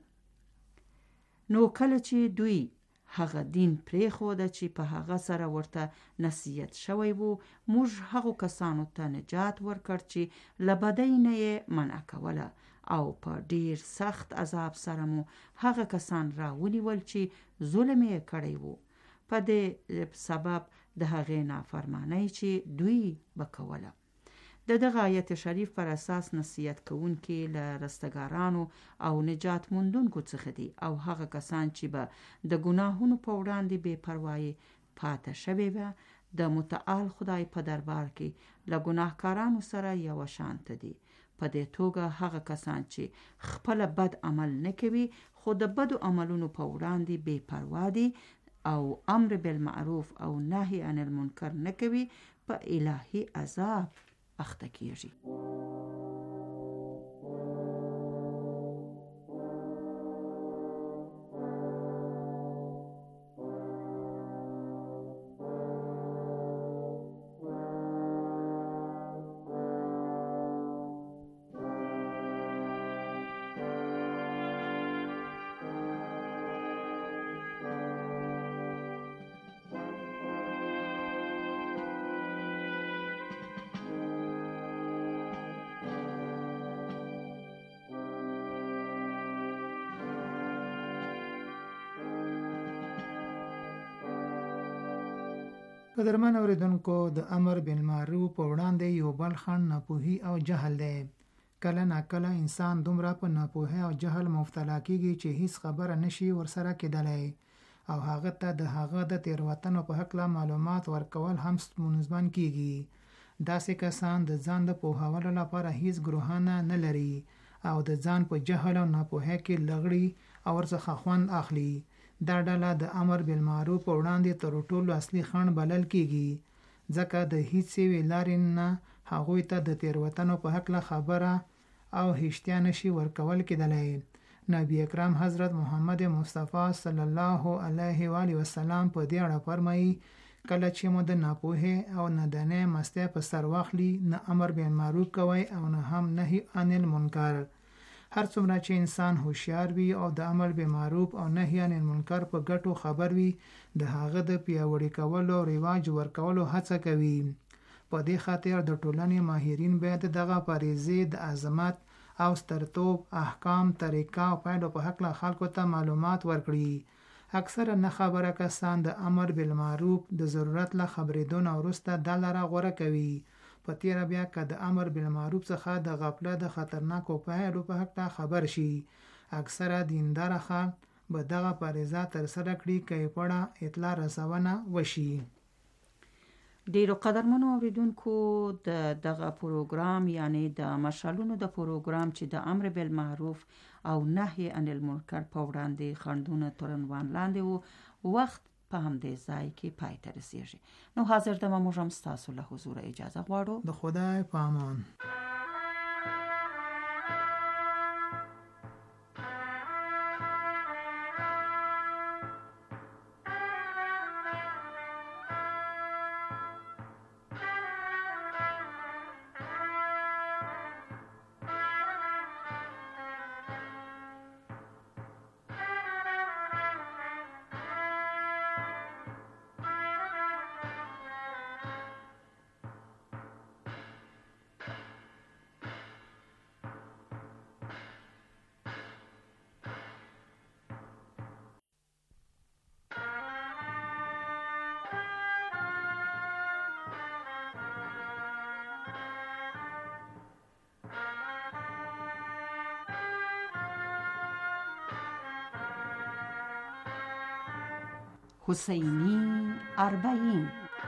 نو کله چې دوی هغه دین پرېښوده چې په هغه سره ورته نصیحت شوی وو، موږ هغو کسانو ته نجات ورکړ چې له بدۍ نه یې منع کوله او په ډیر سخت عذاب سره مو هغه کسان را ونیول چې ظلم یې کړی وو په دې سبب د هغې نافرمانی چې دوی وکوله. د دغه آیت شریف پر اساس نصیحت کوونکي له رستګارانو او نجات موندونکو څخه دي او هغه کسان چې به د ګناهونو په وړاندې بې پروایي پاتې شوي وه د متعال خدای په دربار کې له ګناهکارانو سره یو شانته دي. په دې توګه هغه کسان چې خپل بد عمل نه کوي خو د بدو عملونو په وړاندې بې پروا دي او امر بالمعروف او نهی عن المنکر نه کوي په الهي عذاب اخته کیږي. قدرمن اوریدونکو د امر بالمعروف په وړاندې یو بل خنډ ناپوهي او جهل دی. کله ناکله انسان دومره په ناپوهي او جهل مبتلا کیږي چې هیڅ خبره نشي ورسره کېدلی او هغه ته د هغه د تیروتنو په هکله معلومات ورکول هم ستونزمن کیږي. داسې کسان د ځان د پوهولو لپاره هیڅ ګروهانه نه لري او د ځان په جهل او ناپوهۍ کې لغړي او ورڅخه خوند اخلي. دا ډله د امر بالمعروف په وړاندې تر ټولو اصلي خنډ بلل کیږي ځکه د هیڅ یوې لارې نه هغوی ته د تیروتنو په هکله خبره او هیڅ نشي ورکول کېدلی. نبی اکرم حضرت محمد مصطفی صلی الله علیه و آله وسلم په دې اړه فرمایي کله چې مو د ناپوهۍ او ندانۍ مستی په سر واخلي نه امر بالمعروف کوئ او نه هم نهی عن المنکر. هر څومره چې انسان هوښیار وي او د امر بالمعروف او نهی عن المنکر په ګټو خبر وي د هغه د پیاوړي کولو او رواج ورکولو هڅه کوي. په دې خاطر د ټولنې ماهرین باید دغه فریضې د عظمت او سترتوب احکام طریقه او پایلو په هکله خلکو ته معلومات ورکړي. اکثره نه خبره کسان د امر بالمعروف د ضرورت له خبرېدو نه وروسته دا لاره غوره کوي. په تیره بیا که د امر بالمعروف څخه د غفلت د خطرناکو پایلو په هکله خبر شي اکثره دینداره خلک به دغه فریضه ترسره کړي که یې پړه اطلاع رسونه وشي. ډیرو قدرمنو اوریدونکو د دغه پروګرام یعنی د مشالونو د پروګرام چې د امر بالمعروف او نهی عن المنکر په وړاندې خنډونه تر عنوان لاندې وو وخت په همدې ځای کې پای ته رسیږي. نو حاضر دمه موږ هم ستاسو له حضور اجازه غواړو. د خدای په امان. حسینی اربعین.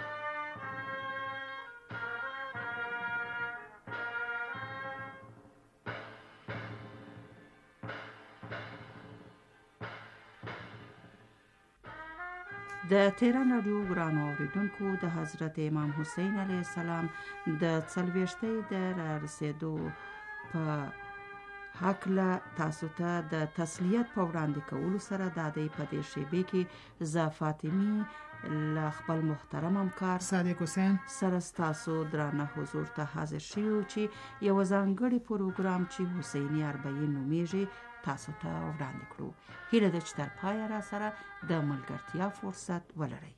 د تهران رادیو ګرانو اوریدونکو د حضرت امام حسین علیه السلام د څلوېښتۍ د رارسېدو په حکله تاسو ته د تسلیت په وړاندې کولو سره د دې په دې شیبې کې ز فاطمی له خپل محترم همکار صادق حسین سره تاسو درانه حضور ته حاضر شوو چې یو ځانګړی پروګرام چې حسینی اربعین نومیږي تاسو ته وړاندې کړو. هیله ده چې تر پایه را سره د ملګرتیا فرصت ولرئ.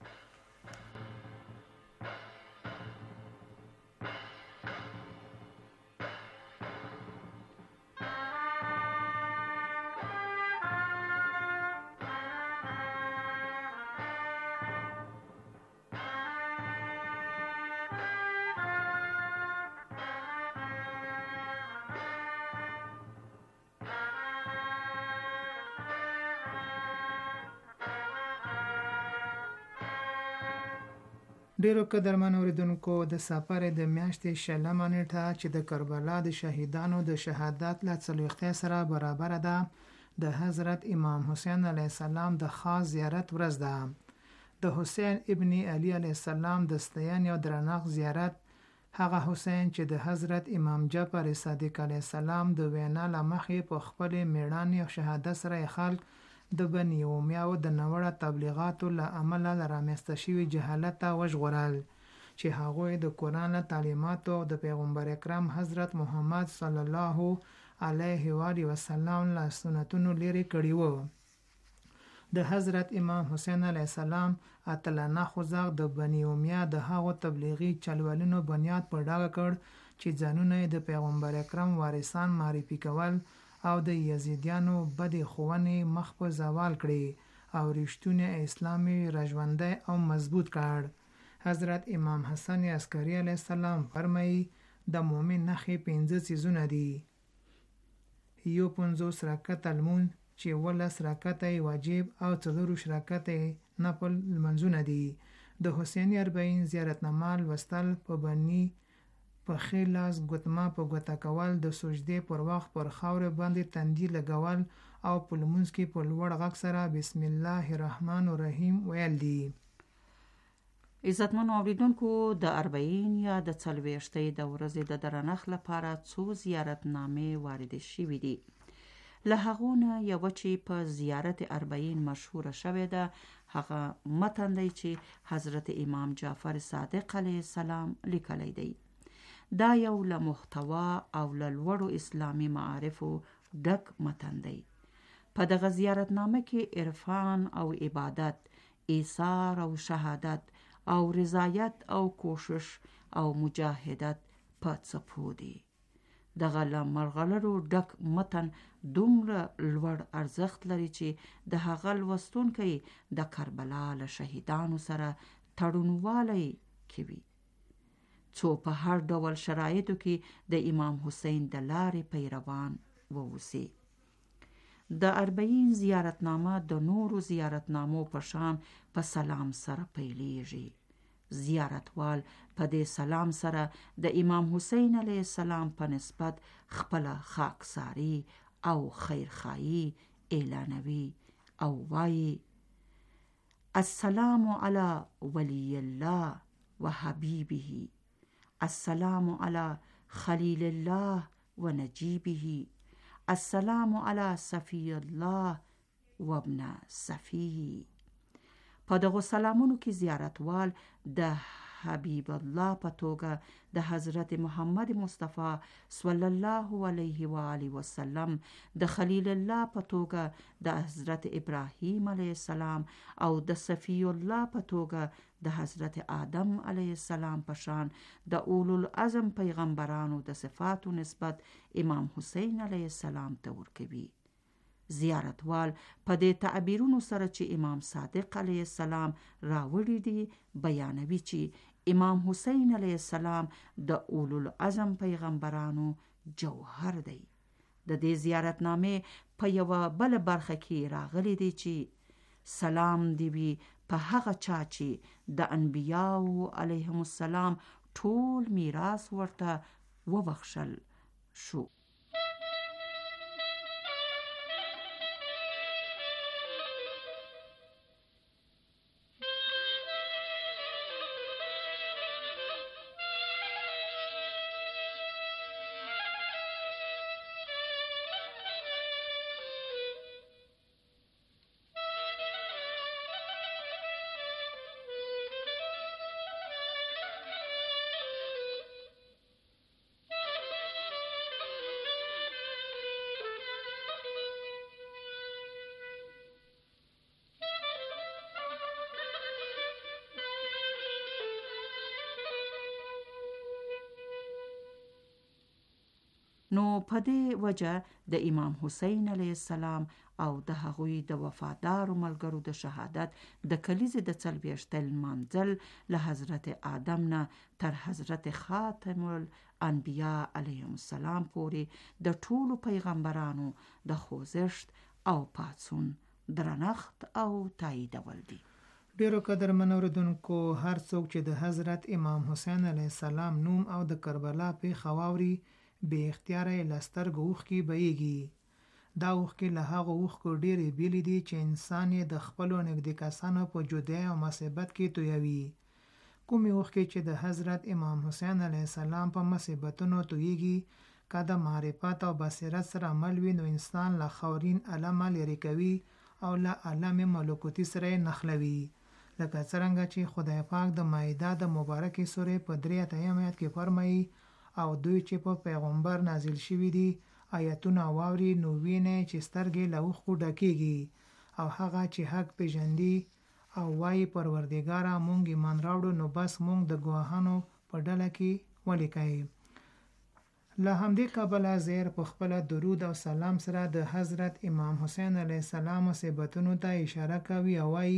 ډیرو قدرمن اوریدونکو د سفر د میاشتې شلمه نیټه چې د کربلا د شهیدانو د شهادت له څلوېښتۍ سره برابر ده د حضرت امام حسین علیه السلام د خاص زیارت ورځ ده. د حسین ابن علی علیه السلام د ستاینې او درنښت زیارت هغه حسین چې د حضرت امام جعفر صادق علیه السلام د وینا له مخې په خپلې میړانې او شهادت سره خلک د بني امیه او د نوړه تبلیغاتو له امله له رامنځته شوي جهالت ته وژغورل چې هغوی د قرآن له تعلیماتو او د پیغمبر اکرم حضرت محمد صلی الله علیه و آله وسلم له سنتونو لرې کړي وو. د حضرت امام حسین علیه السلام اتلانه خوځښت د بني امیه د هغو تبلیغي چلولونو بنیاد په ډاګه کړ چې ځانونه یې د پیغمبر اکرم وارثان معرفي کول او د یزیدیانو بدې ښوونې مخ په زوال کړي او رښتونی اسلام یې راژوندی او مضبوط کړ. حضرت امام حسن عسکري علیه السلام فرمایي د مؤمن نښې پنځه څیزونه دي. یو پنځوس رکعته لمونځ چې ولس رکعته یې واجب او څلورویشت رکعته یې نفل لمونځونه دي. د حسیني اربعین زیارتنامه لوستل په بني په ښي لاس ګوتمه په ګوته کول د سجدې پر وخت پر خاورې باندې تندي لګول او په لمونځ کې په لوړ غږ سره بسم الله الرحمن الرحیم ویل دي. عزتمنو اوریدونکو د اربعین یا د څلوېښتۍ د ورځې د درنښت لپاره څو زیارتنامې واردې شوي دي. له هغو نه یوه چې په زیارت اربعین مشهوره شوې ده هغه متن دی چې حضرت امام جعفر صادق علیه السلام لیکلی دی. دا یو له محتوا او له لوړو اسلامي معارفو ډک متن دی. په دغه زیارتنامه کې عرفان او عبادت، ایثار او شهادت او رضایت او کوشش او مجاهدت په څپو دي. دغه له مرغلرو ډک متن دومره لوړ ارزښت لري چې د هغه لوستونکی د کربلا له شهیدانو سره تړونوالی کوي، څو په هر ډول شرایطو کې د امام حسین د لارې پیروان ووسی. د اربعین زیارتنامه د نورو زیارتنامو په شان په سلام سره پیلیږي. زیارتوال په دې سلام سره د امام حسین علیه السلام په نسبت خپل خاکساری او خیرخواهی اعلانوي او وایي السلام علی ولی الله و حبیبه، السلام علی خلیل الله و نجیبه، السلام علی صفی الله و ابن صفیه. په دغو سلامونو کې زیارتوال د حبیب الله په توګه د حضرت محمد مصطفی صلی الله علیه و آله وسلم، د خلیل الله په توګه د حضرت ابراهیم علیه السلام او د صفی الله په توګه د حضرت آدم علیه السلام په شان د اولو العزم پیغمبرانو د صفاتو نسبت امام حسین علیه السلام ته ورکوي. زیارتوال په دې تعبیرونو سره چې امام صادق علیه السلام راوړي دي بیانوي چې امام حسین علیه السلام د اولو العزم پیغمبرانو جوهر دی. د دې زیارتنامې په یوه بل برخه کې راغلی دی چې سلام دی وي په هغه چا چې د انبیاو علیهم السلام ټول میراث ورته وبخښل شو. نو په دې وجه د امام حسین علیه السلام او د هغوی د وفادارو ملګرو د شهادت د کلیزې د څلوېښتۍ لمانځل له حضرت آدم نه تر حضرت خاتم الانبیاء علیهم السلام پورې د ټولو پیغمبرانو د خوځښت او پاڅون درنښت او تاییدول دي. ډیرو قدرمن اوریدونکو، هر څوک چې د حضرت امام حسین علیه السلام نوم او د کربلا پیښه واوري بې اختیاره یې له سترګو اوښکې بهیږي. دا اوښکې له هغو اوښکو ډېرې بیلې دي چې انسان یې د خپلو نږدې کسانو په جدایۍ او مصیبت کې تویوي. کومې اوښکې چې د حضرت امام حسین علیه السلام په مصیبتونو تویږي، که د معرفت او بصیرت سره مل وي، نو انسان له خاورین علمه لرې کوي او له علم ملکوتی سره یې نښلوي. لکه څرنګه چې خدای پاک د مائده د مبارکې سورې په درې اتیم آیت کې فرمایي: او دوی چې په پیغمبر نازل شوي دي آیتونه واوري، نو ویني چې سترګې له اوښکو ډکېږي، او هغه چې حق پېژندي او وایي پروردګاره مونږ ایمان راوړو، نو بس مونږ د ګواهانو په ډله کې ولیکئ. له همدې کبله زیر په خپله درود او سلام سره د حضرت امام حسین علیه السلام مصیبتونو ته اشاره کوي او وایي: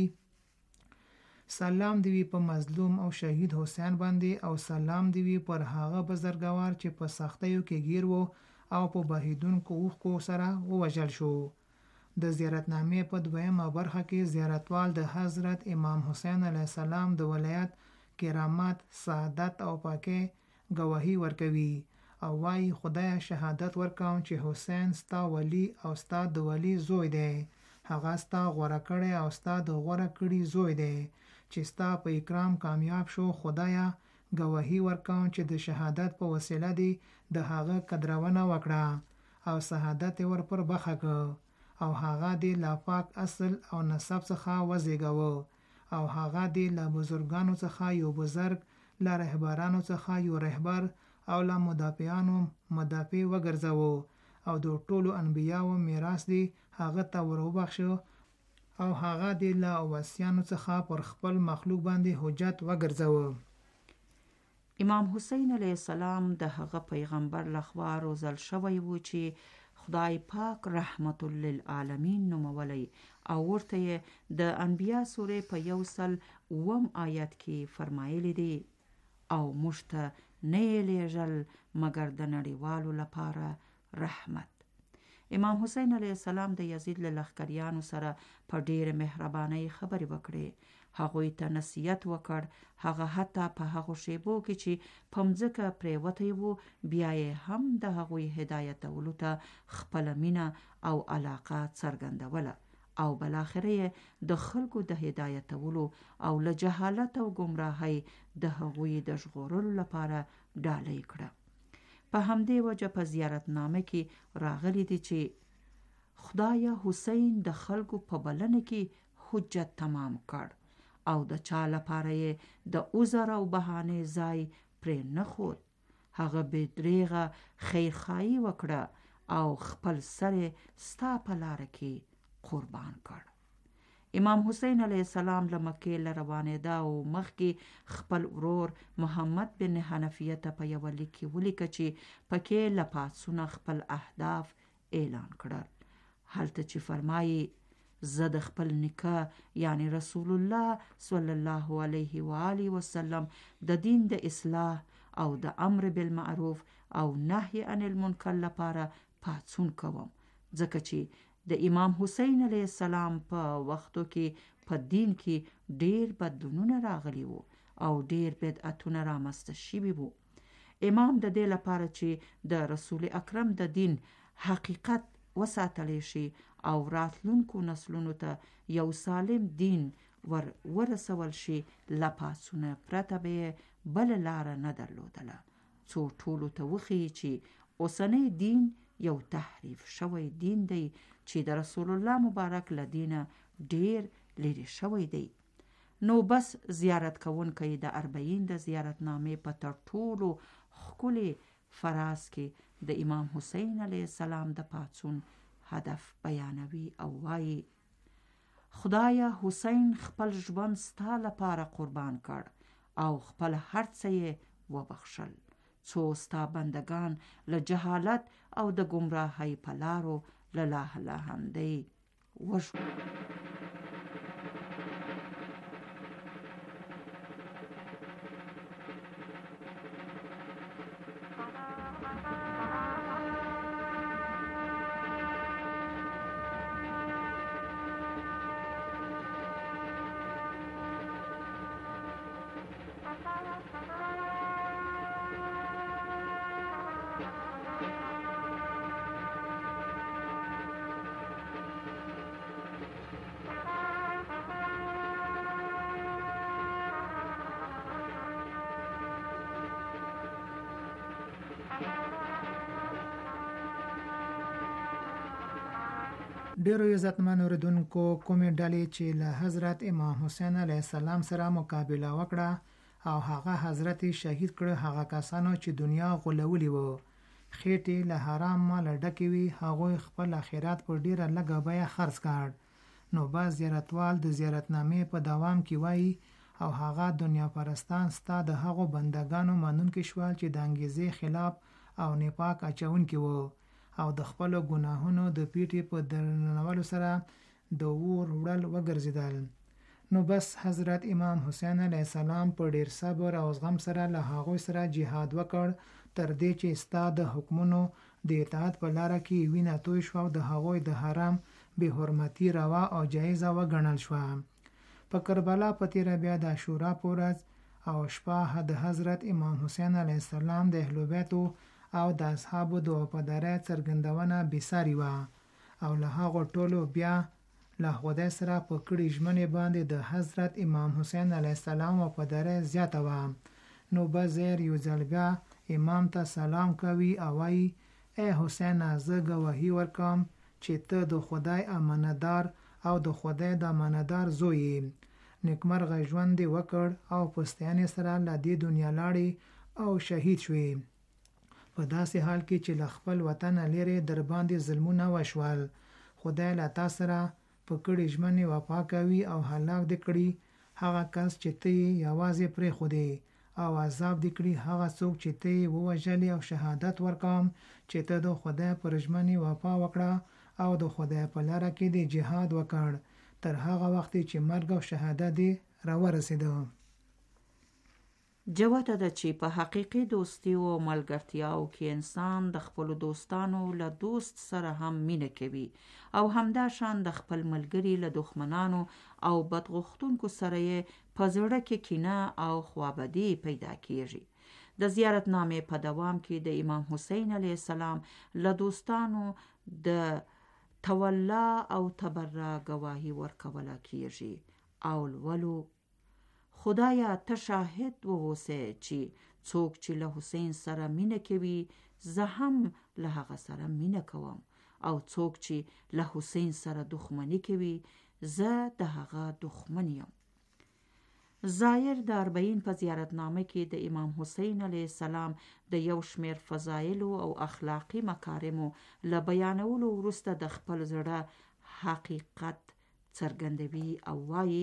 سلام دی وي په مظلوم او شهید حسین باندې، او سلام دی وي پر هغه بزرګوار چې په سختیو کې گیر وو او په بهیدونکو اوښکو سره ووژل شو. د زیارتنامې په دویمه برخه کې زیارتوال د حضرت امام حسین علیه السلام د ولایت کرامات، سعادت او پاکۍ گواهی ورکوي او وایي: خدای شهادت ورکوم چې حسین ستا ولی او ستا د ولی زوی دی. هغه ستا غوره کړی او ستا د غوره کړي زوی دی چې ستا په اکرام کامیاب شو. خدایا گواهی ورکوم چې د شهادت په وسیله دی د هغه قدرونه وکړه او شهادت ور پر بخښه کړ، او هغه دی لا پاک اصل او نسب څخه وزیږاوه، او هغه دی لا بزرگانو څخه یو بزرگ، لا رهبرانو څخه یو رهبر، او لا مدافعانو مدافع وګرځاوه، او د ټولو انبیاو میراث دی هغه ته وروبخښه، او هغه دی له وصیانو څخه پر خپل مخلوق باندې حجت وګرځاوه. امام حسین علیه السلام د هغه پیغمبر لخوا روزل شوی و چې خدای پاک رحمت للعالمین نومولی، او ورته د انبیا سورې په یو سل اووم آیت کې فرمایلی دی: او موږ ته نه یې لیږل مګر د نړیوالو لپاره رحمت. امام حسین علیه السلام د یزید له لښکریانو سره په ډېره مهربانۍ خبرې وکړې، هغوی ته نصیحت وکړ. هغه حتی په هغو شیبو کې چې په مځکه پریوتی و، بیا یې هم د هغوی هدایتولو ته خپله مینه او علاقه څرګندوله، او بالاخره یې د خلکو د هدایتولو او له جهالت او گمراهۍ د هغوی د ژغورلو لپاره ډالۍ کړه. په همدې وجه په زیارتنامه کې راغلی دی چې خدای حسین د خلکو په بلنه کې حجت تمام کړ، او د چا لپاره یې د عذر او بهانې ځای پرې نه خود. هغه بې دریغه خیرخواهي وکړه او خپل سر ستا په لاره کې قربان کړ. امام حسین علیه السلام له مکې له روانېده او مخکې خپل ورور محمد بن حنفیه ته په یوه لیک کې ولیکه چې پکې له پاڅونه خپل اهداف اعلان کړل. هلته چې فرمایي: زه د خپل نیکه یعنی رسول الله صلی الله علیه و آله وسلم د دین د اصلاح او د امر بالمعروف او نهی عن المنکر لپاره پاڅون کوم، ځکه چې د امام حسین علیه السلام په وختو کې په دین کې ډیر بدلونونه راغلي وو او ډیر بدعتونه رامنځته شوي وو. امام د دې لپاره چې د رسول اکرم د دین حقیقت وساتلی شي او راتلونکو نسلونو ته یو سالم دین ور ورسول شي، له پاڅونه پرته به بل لاره نه درلودله، څو ټولو ته وښیي چې اوسنی دین یو تحریف شوی دین دی چې د رسول الله مبارک له دینه ډیر لري شوی دی. نو بس زیارت کوونکی د اربعین د زیارتنامې په تر ټولو ښکلي فراز کې د امام حسین علیه السلام د پاڅون هدف بیانوي او وایي: خدایا حسین خپل ژوند ستا لپاره قربان کړ او خپل هر څه یې وبخښل، څو ستا بندگان له جهالت او د گمراهۍ په لارو له لاهلهندۍ وژغورل. ډیرو عزتمن اوریدونکو، کومې ډلې چې له حضرت امام حسین علیه السلام سره مقابله وکړه او هغه حضرت شهید کړ، هغه کسانو چې دنیا غولولې وو، خېټې له حرام مال ډکې وي، هغوی خپل آخرت په ډیره لږه بیه خرڅ کړ. نو بس زیارتوال د زیارتنامې په دوام کې وایي او هغه دنیا پرستان ستا د هغو بندگانو منونکي شول چې د انګیزې خلاف او نفاق اچونکي وو او د خپلو ګناهونو د پیټې په درنولو سره د اور وړل وګرځېدل. نو بس حضرت امام حسین علیه السلام په ډیر صبر او زغم سره له هغوی سره جهاد وکړ تر دې چې ستا د حکمونو د اطاعت په لاره کې وینه توی شوه او د هغوی د حرام بې حرمتي روا او جایزه وګڼل شوه. په کربلا په تیره بیا د عاشورا په ورځ او شپه د حضرت امام حسین علیه السلام د اهل بیتو او د اصحابو د وفادارۍ څرګندونه بېساري وه او له هغو ټولو بیا له خدای سره په کړي ژمنې باندې د حضرت امام حسین علیه السلام وفادارۍ زیاته وه. نو به زیر یو ځل بیا امام ته سلام کوي او وایي: ای حسین، زه ګواهي ورکوم چې ته د خدای امانتدار او د خدای د امانتدار زوی یې. نیکمرغه ژوند دې وکړ او په ستاینې سره له دې دنیا لاړې او شهید شوې، په داسې حال کې چې له خپل وطن لرې در باندې ظلمونه وشول. خدای له تا سره په کړي ژمنې وفا کوي او هلاک دې کړي هغه کس چې ته یې یوازې پرېښودې او عذاب دې کړي هغه څوک چې ته یې ووژلې او شهادت ورکوم چې ته د خدای پر ژمنې وفا وکړه او د خدای په لاره کې دې جهاد وکړ تر هغه وخت چې مرګ او شهادت دې راورسېده. جوته ده چې په حقیقي دوستي او ملګرتیاو کې انسان د خپل دوستانو له دوست سره هم مینه کوي او همدا شان د خپل ملګری له دښمنانو او بدغوښتونکو سره یې په زړه کې کینه او خوابدي پیدا کیږي. د زیارتنامې په دوام کې د امام حسین علیه السلام له دوستانو د تولا او تبرع گواهی ورکوله کیږي او لولو: خدایا ته شاهد ووسه چې څوک چې له حسین سره مینه کوي زه هم له هغه سره مینه کوم او څوک چې له حسین سره دښمنی کوي زه د هغه دښمن یم. زایر د اربعین په زیارتنامه کې د امام حسین علیه السلام د یو شمیر فضایلو او اخلاقی مکارمو له بیانولو وروسته د خپل زړه حقیقت څرګندوي او وایي: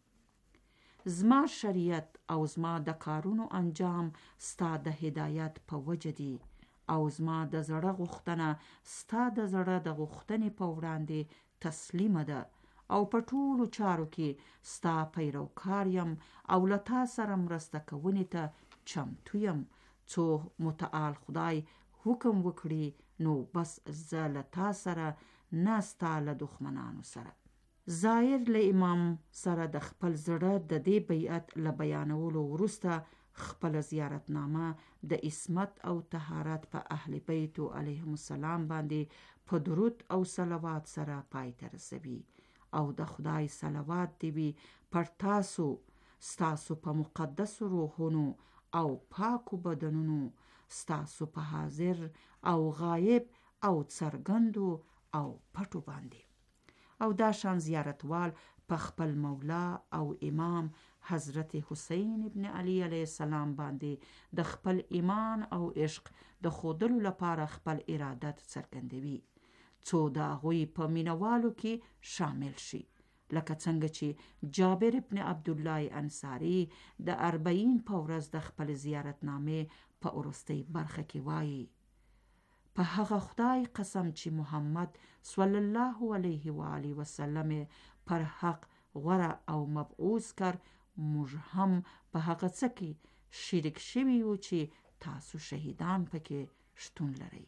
زما شریعت او زما د کارونو انجام ستا د هدایت په وجه دی او زما د زړه غوښتنه ستا د زړه د غوښتنې په وړاندې تسلیمه ده او په ټولو چارو کې ستا پیروکار یم او له تا سره مرسته کوونې ته چمتو یم. څو متعال خدای حکم وکړي نو بس زه له تا سره نه ستا له دښمنانو سره. زایر له امام سره د خپل زړه د دې بیعت له بیانولو وروسته خپل زیارتنامه د عصمت او طهارت په اهل بیت علیهم السلام باندې په درود او صلوات سره پای ته رسوي او د خدای صلوات دی وي پر تاسو، ستاسو په مقدس روحونو او پاکو بدنونو، ستاسو په حاضر او غایب او څرګندو او پټو باندې. او دا شان زیارتوال په خپل مولا او امام حضرت حسین ابن علی علیه السلام باندې د خپل ایمان او عشق د ښودلو لپاره خپل ارادت څرګندوي څو د هغوی په مینوالو کې شامل شي، لکه څنګه چې جابر ابن عبدالله انصاري د اربعین په ورځ د خپل زیارتنامې په وروستۍ برخه کې وایي: په هغه خدای قسم چې محمد صلی الله علیه و آله وسلم پر حق غوره او مبعوث کر، موږ هم په هغه څه کې شریک شوي یو چې تاسو شهیدان پکې شتون لرئ.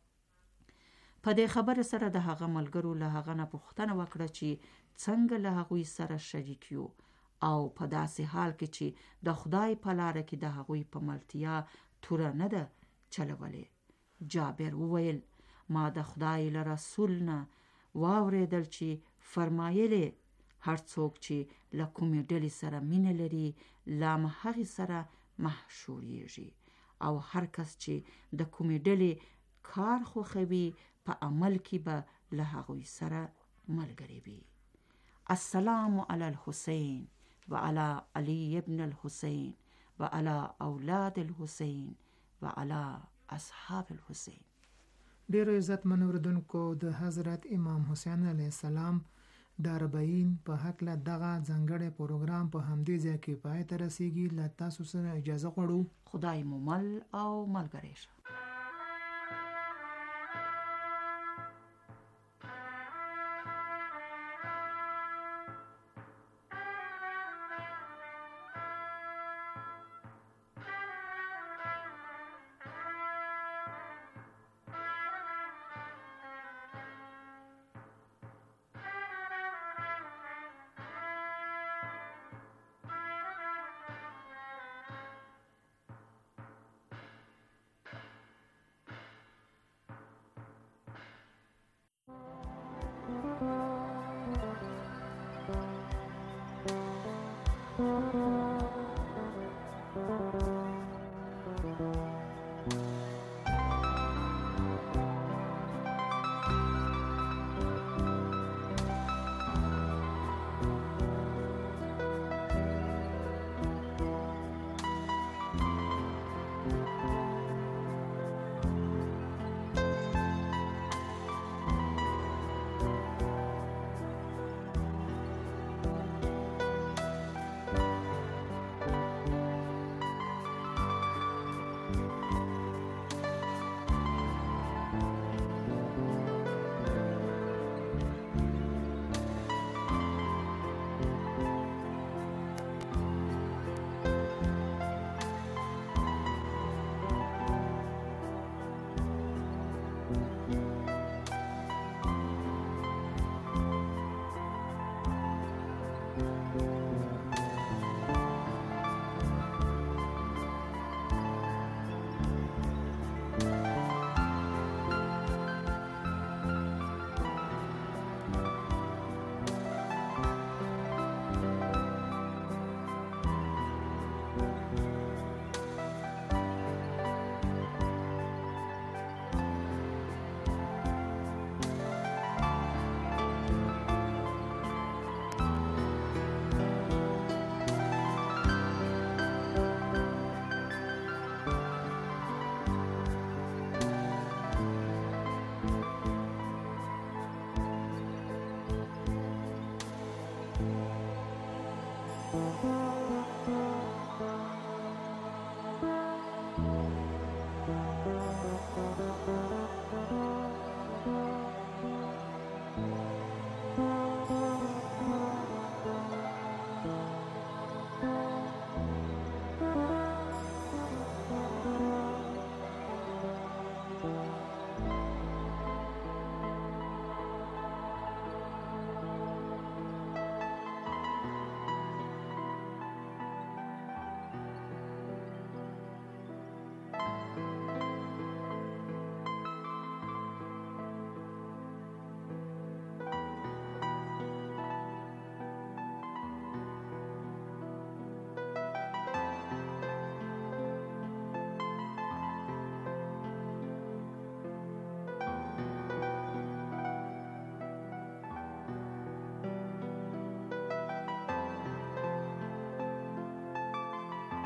په دې خبره سره د هغه ملګرو له هغه نه پوښتنه وکړه چې څنګه له هغوی سره شریک یو او په داسې حال کې چې د خدای په لاره کې د هغوی په ملتیا توره نه ده چلولې. جابر وویل: ما د خدای له رسول نه واورېدل چې فرمایلې هر څوک چې له کومې ډلې سره مینه لري له هغې سره محشوریږي او هر کس چې د کومې ډلې کار خوښوي په عمل کې به له هغوی سره ملګری وي. السلام علی الحسین وعلى علی ابن الحسین وعلى اولاد الحسین وعلى اصحاب الحسین. ډیرو عزت منوردونکو، د حضرت امام حسین علیه السلام د اربعین په هکله دغه ځانګړی پروګرام په همدې ځای کې پای ته رسیږي. له تاسو سره اجازه غواړو. خدای مو مل او ملګری شه.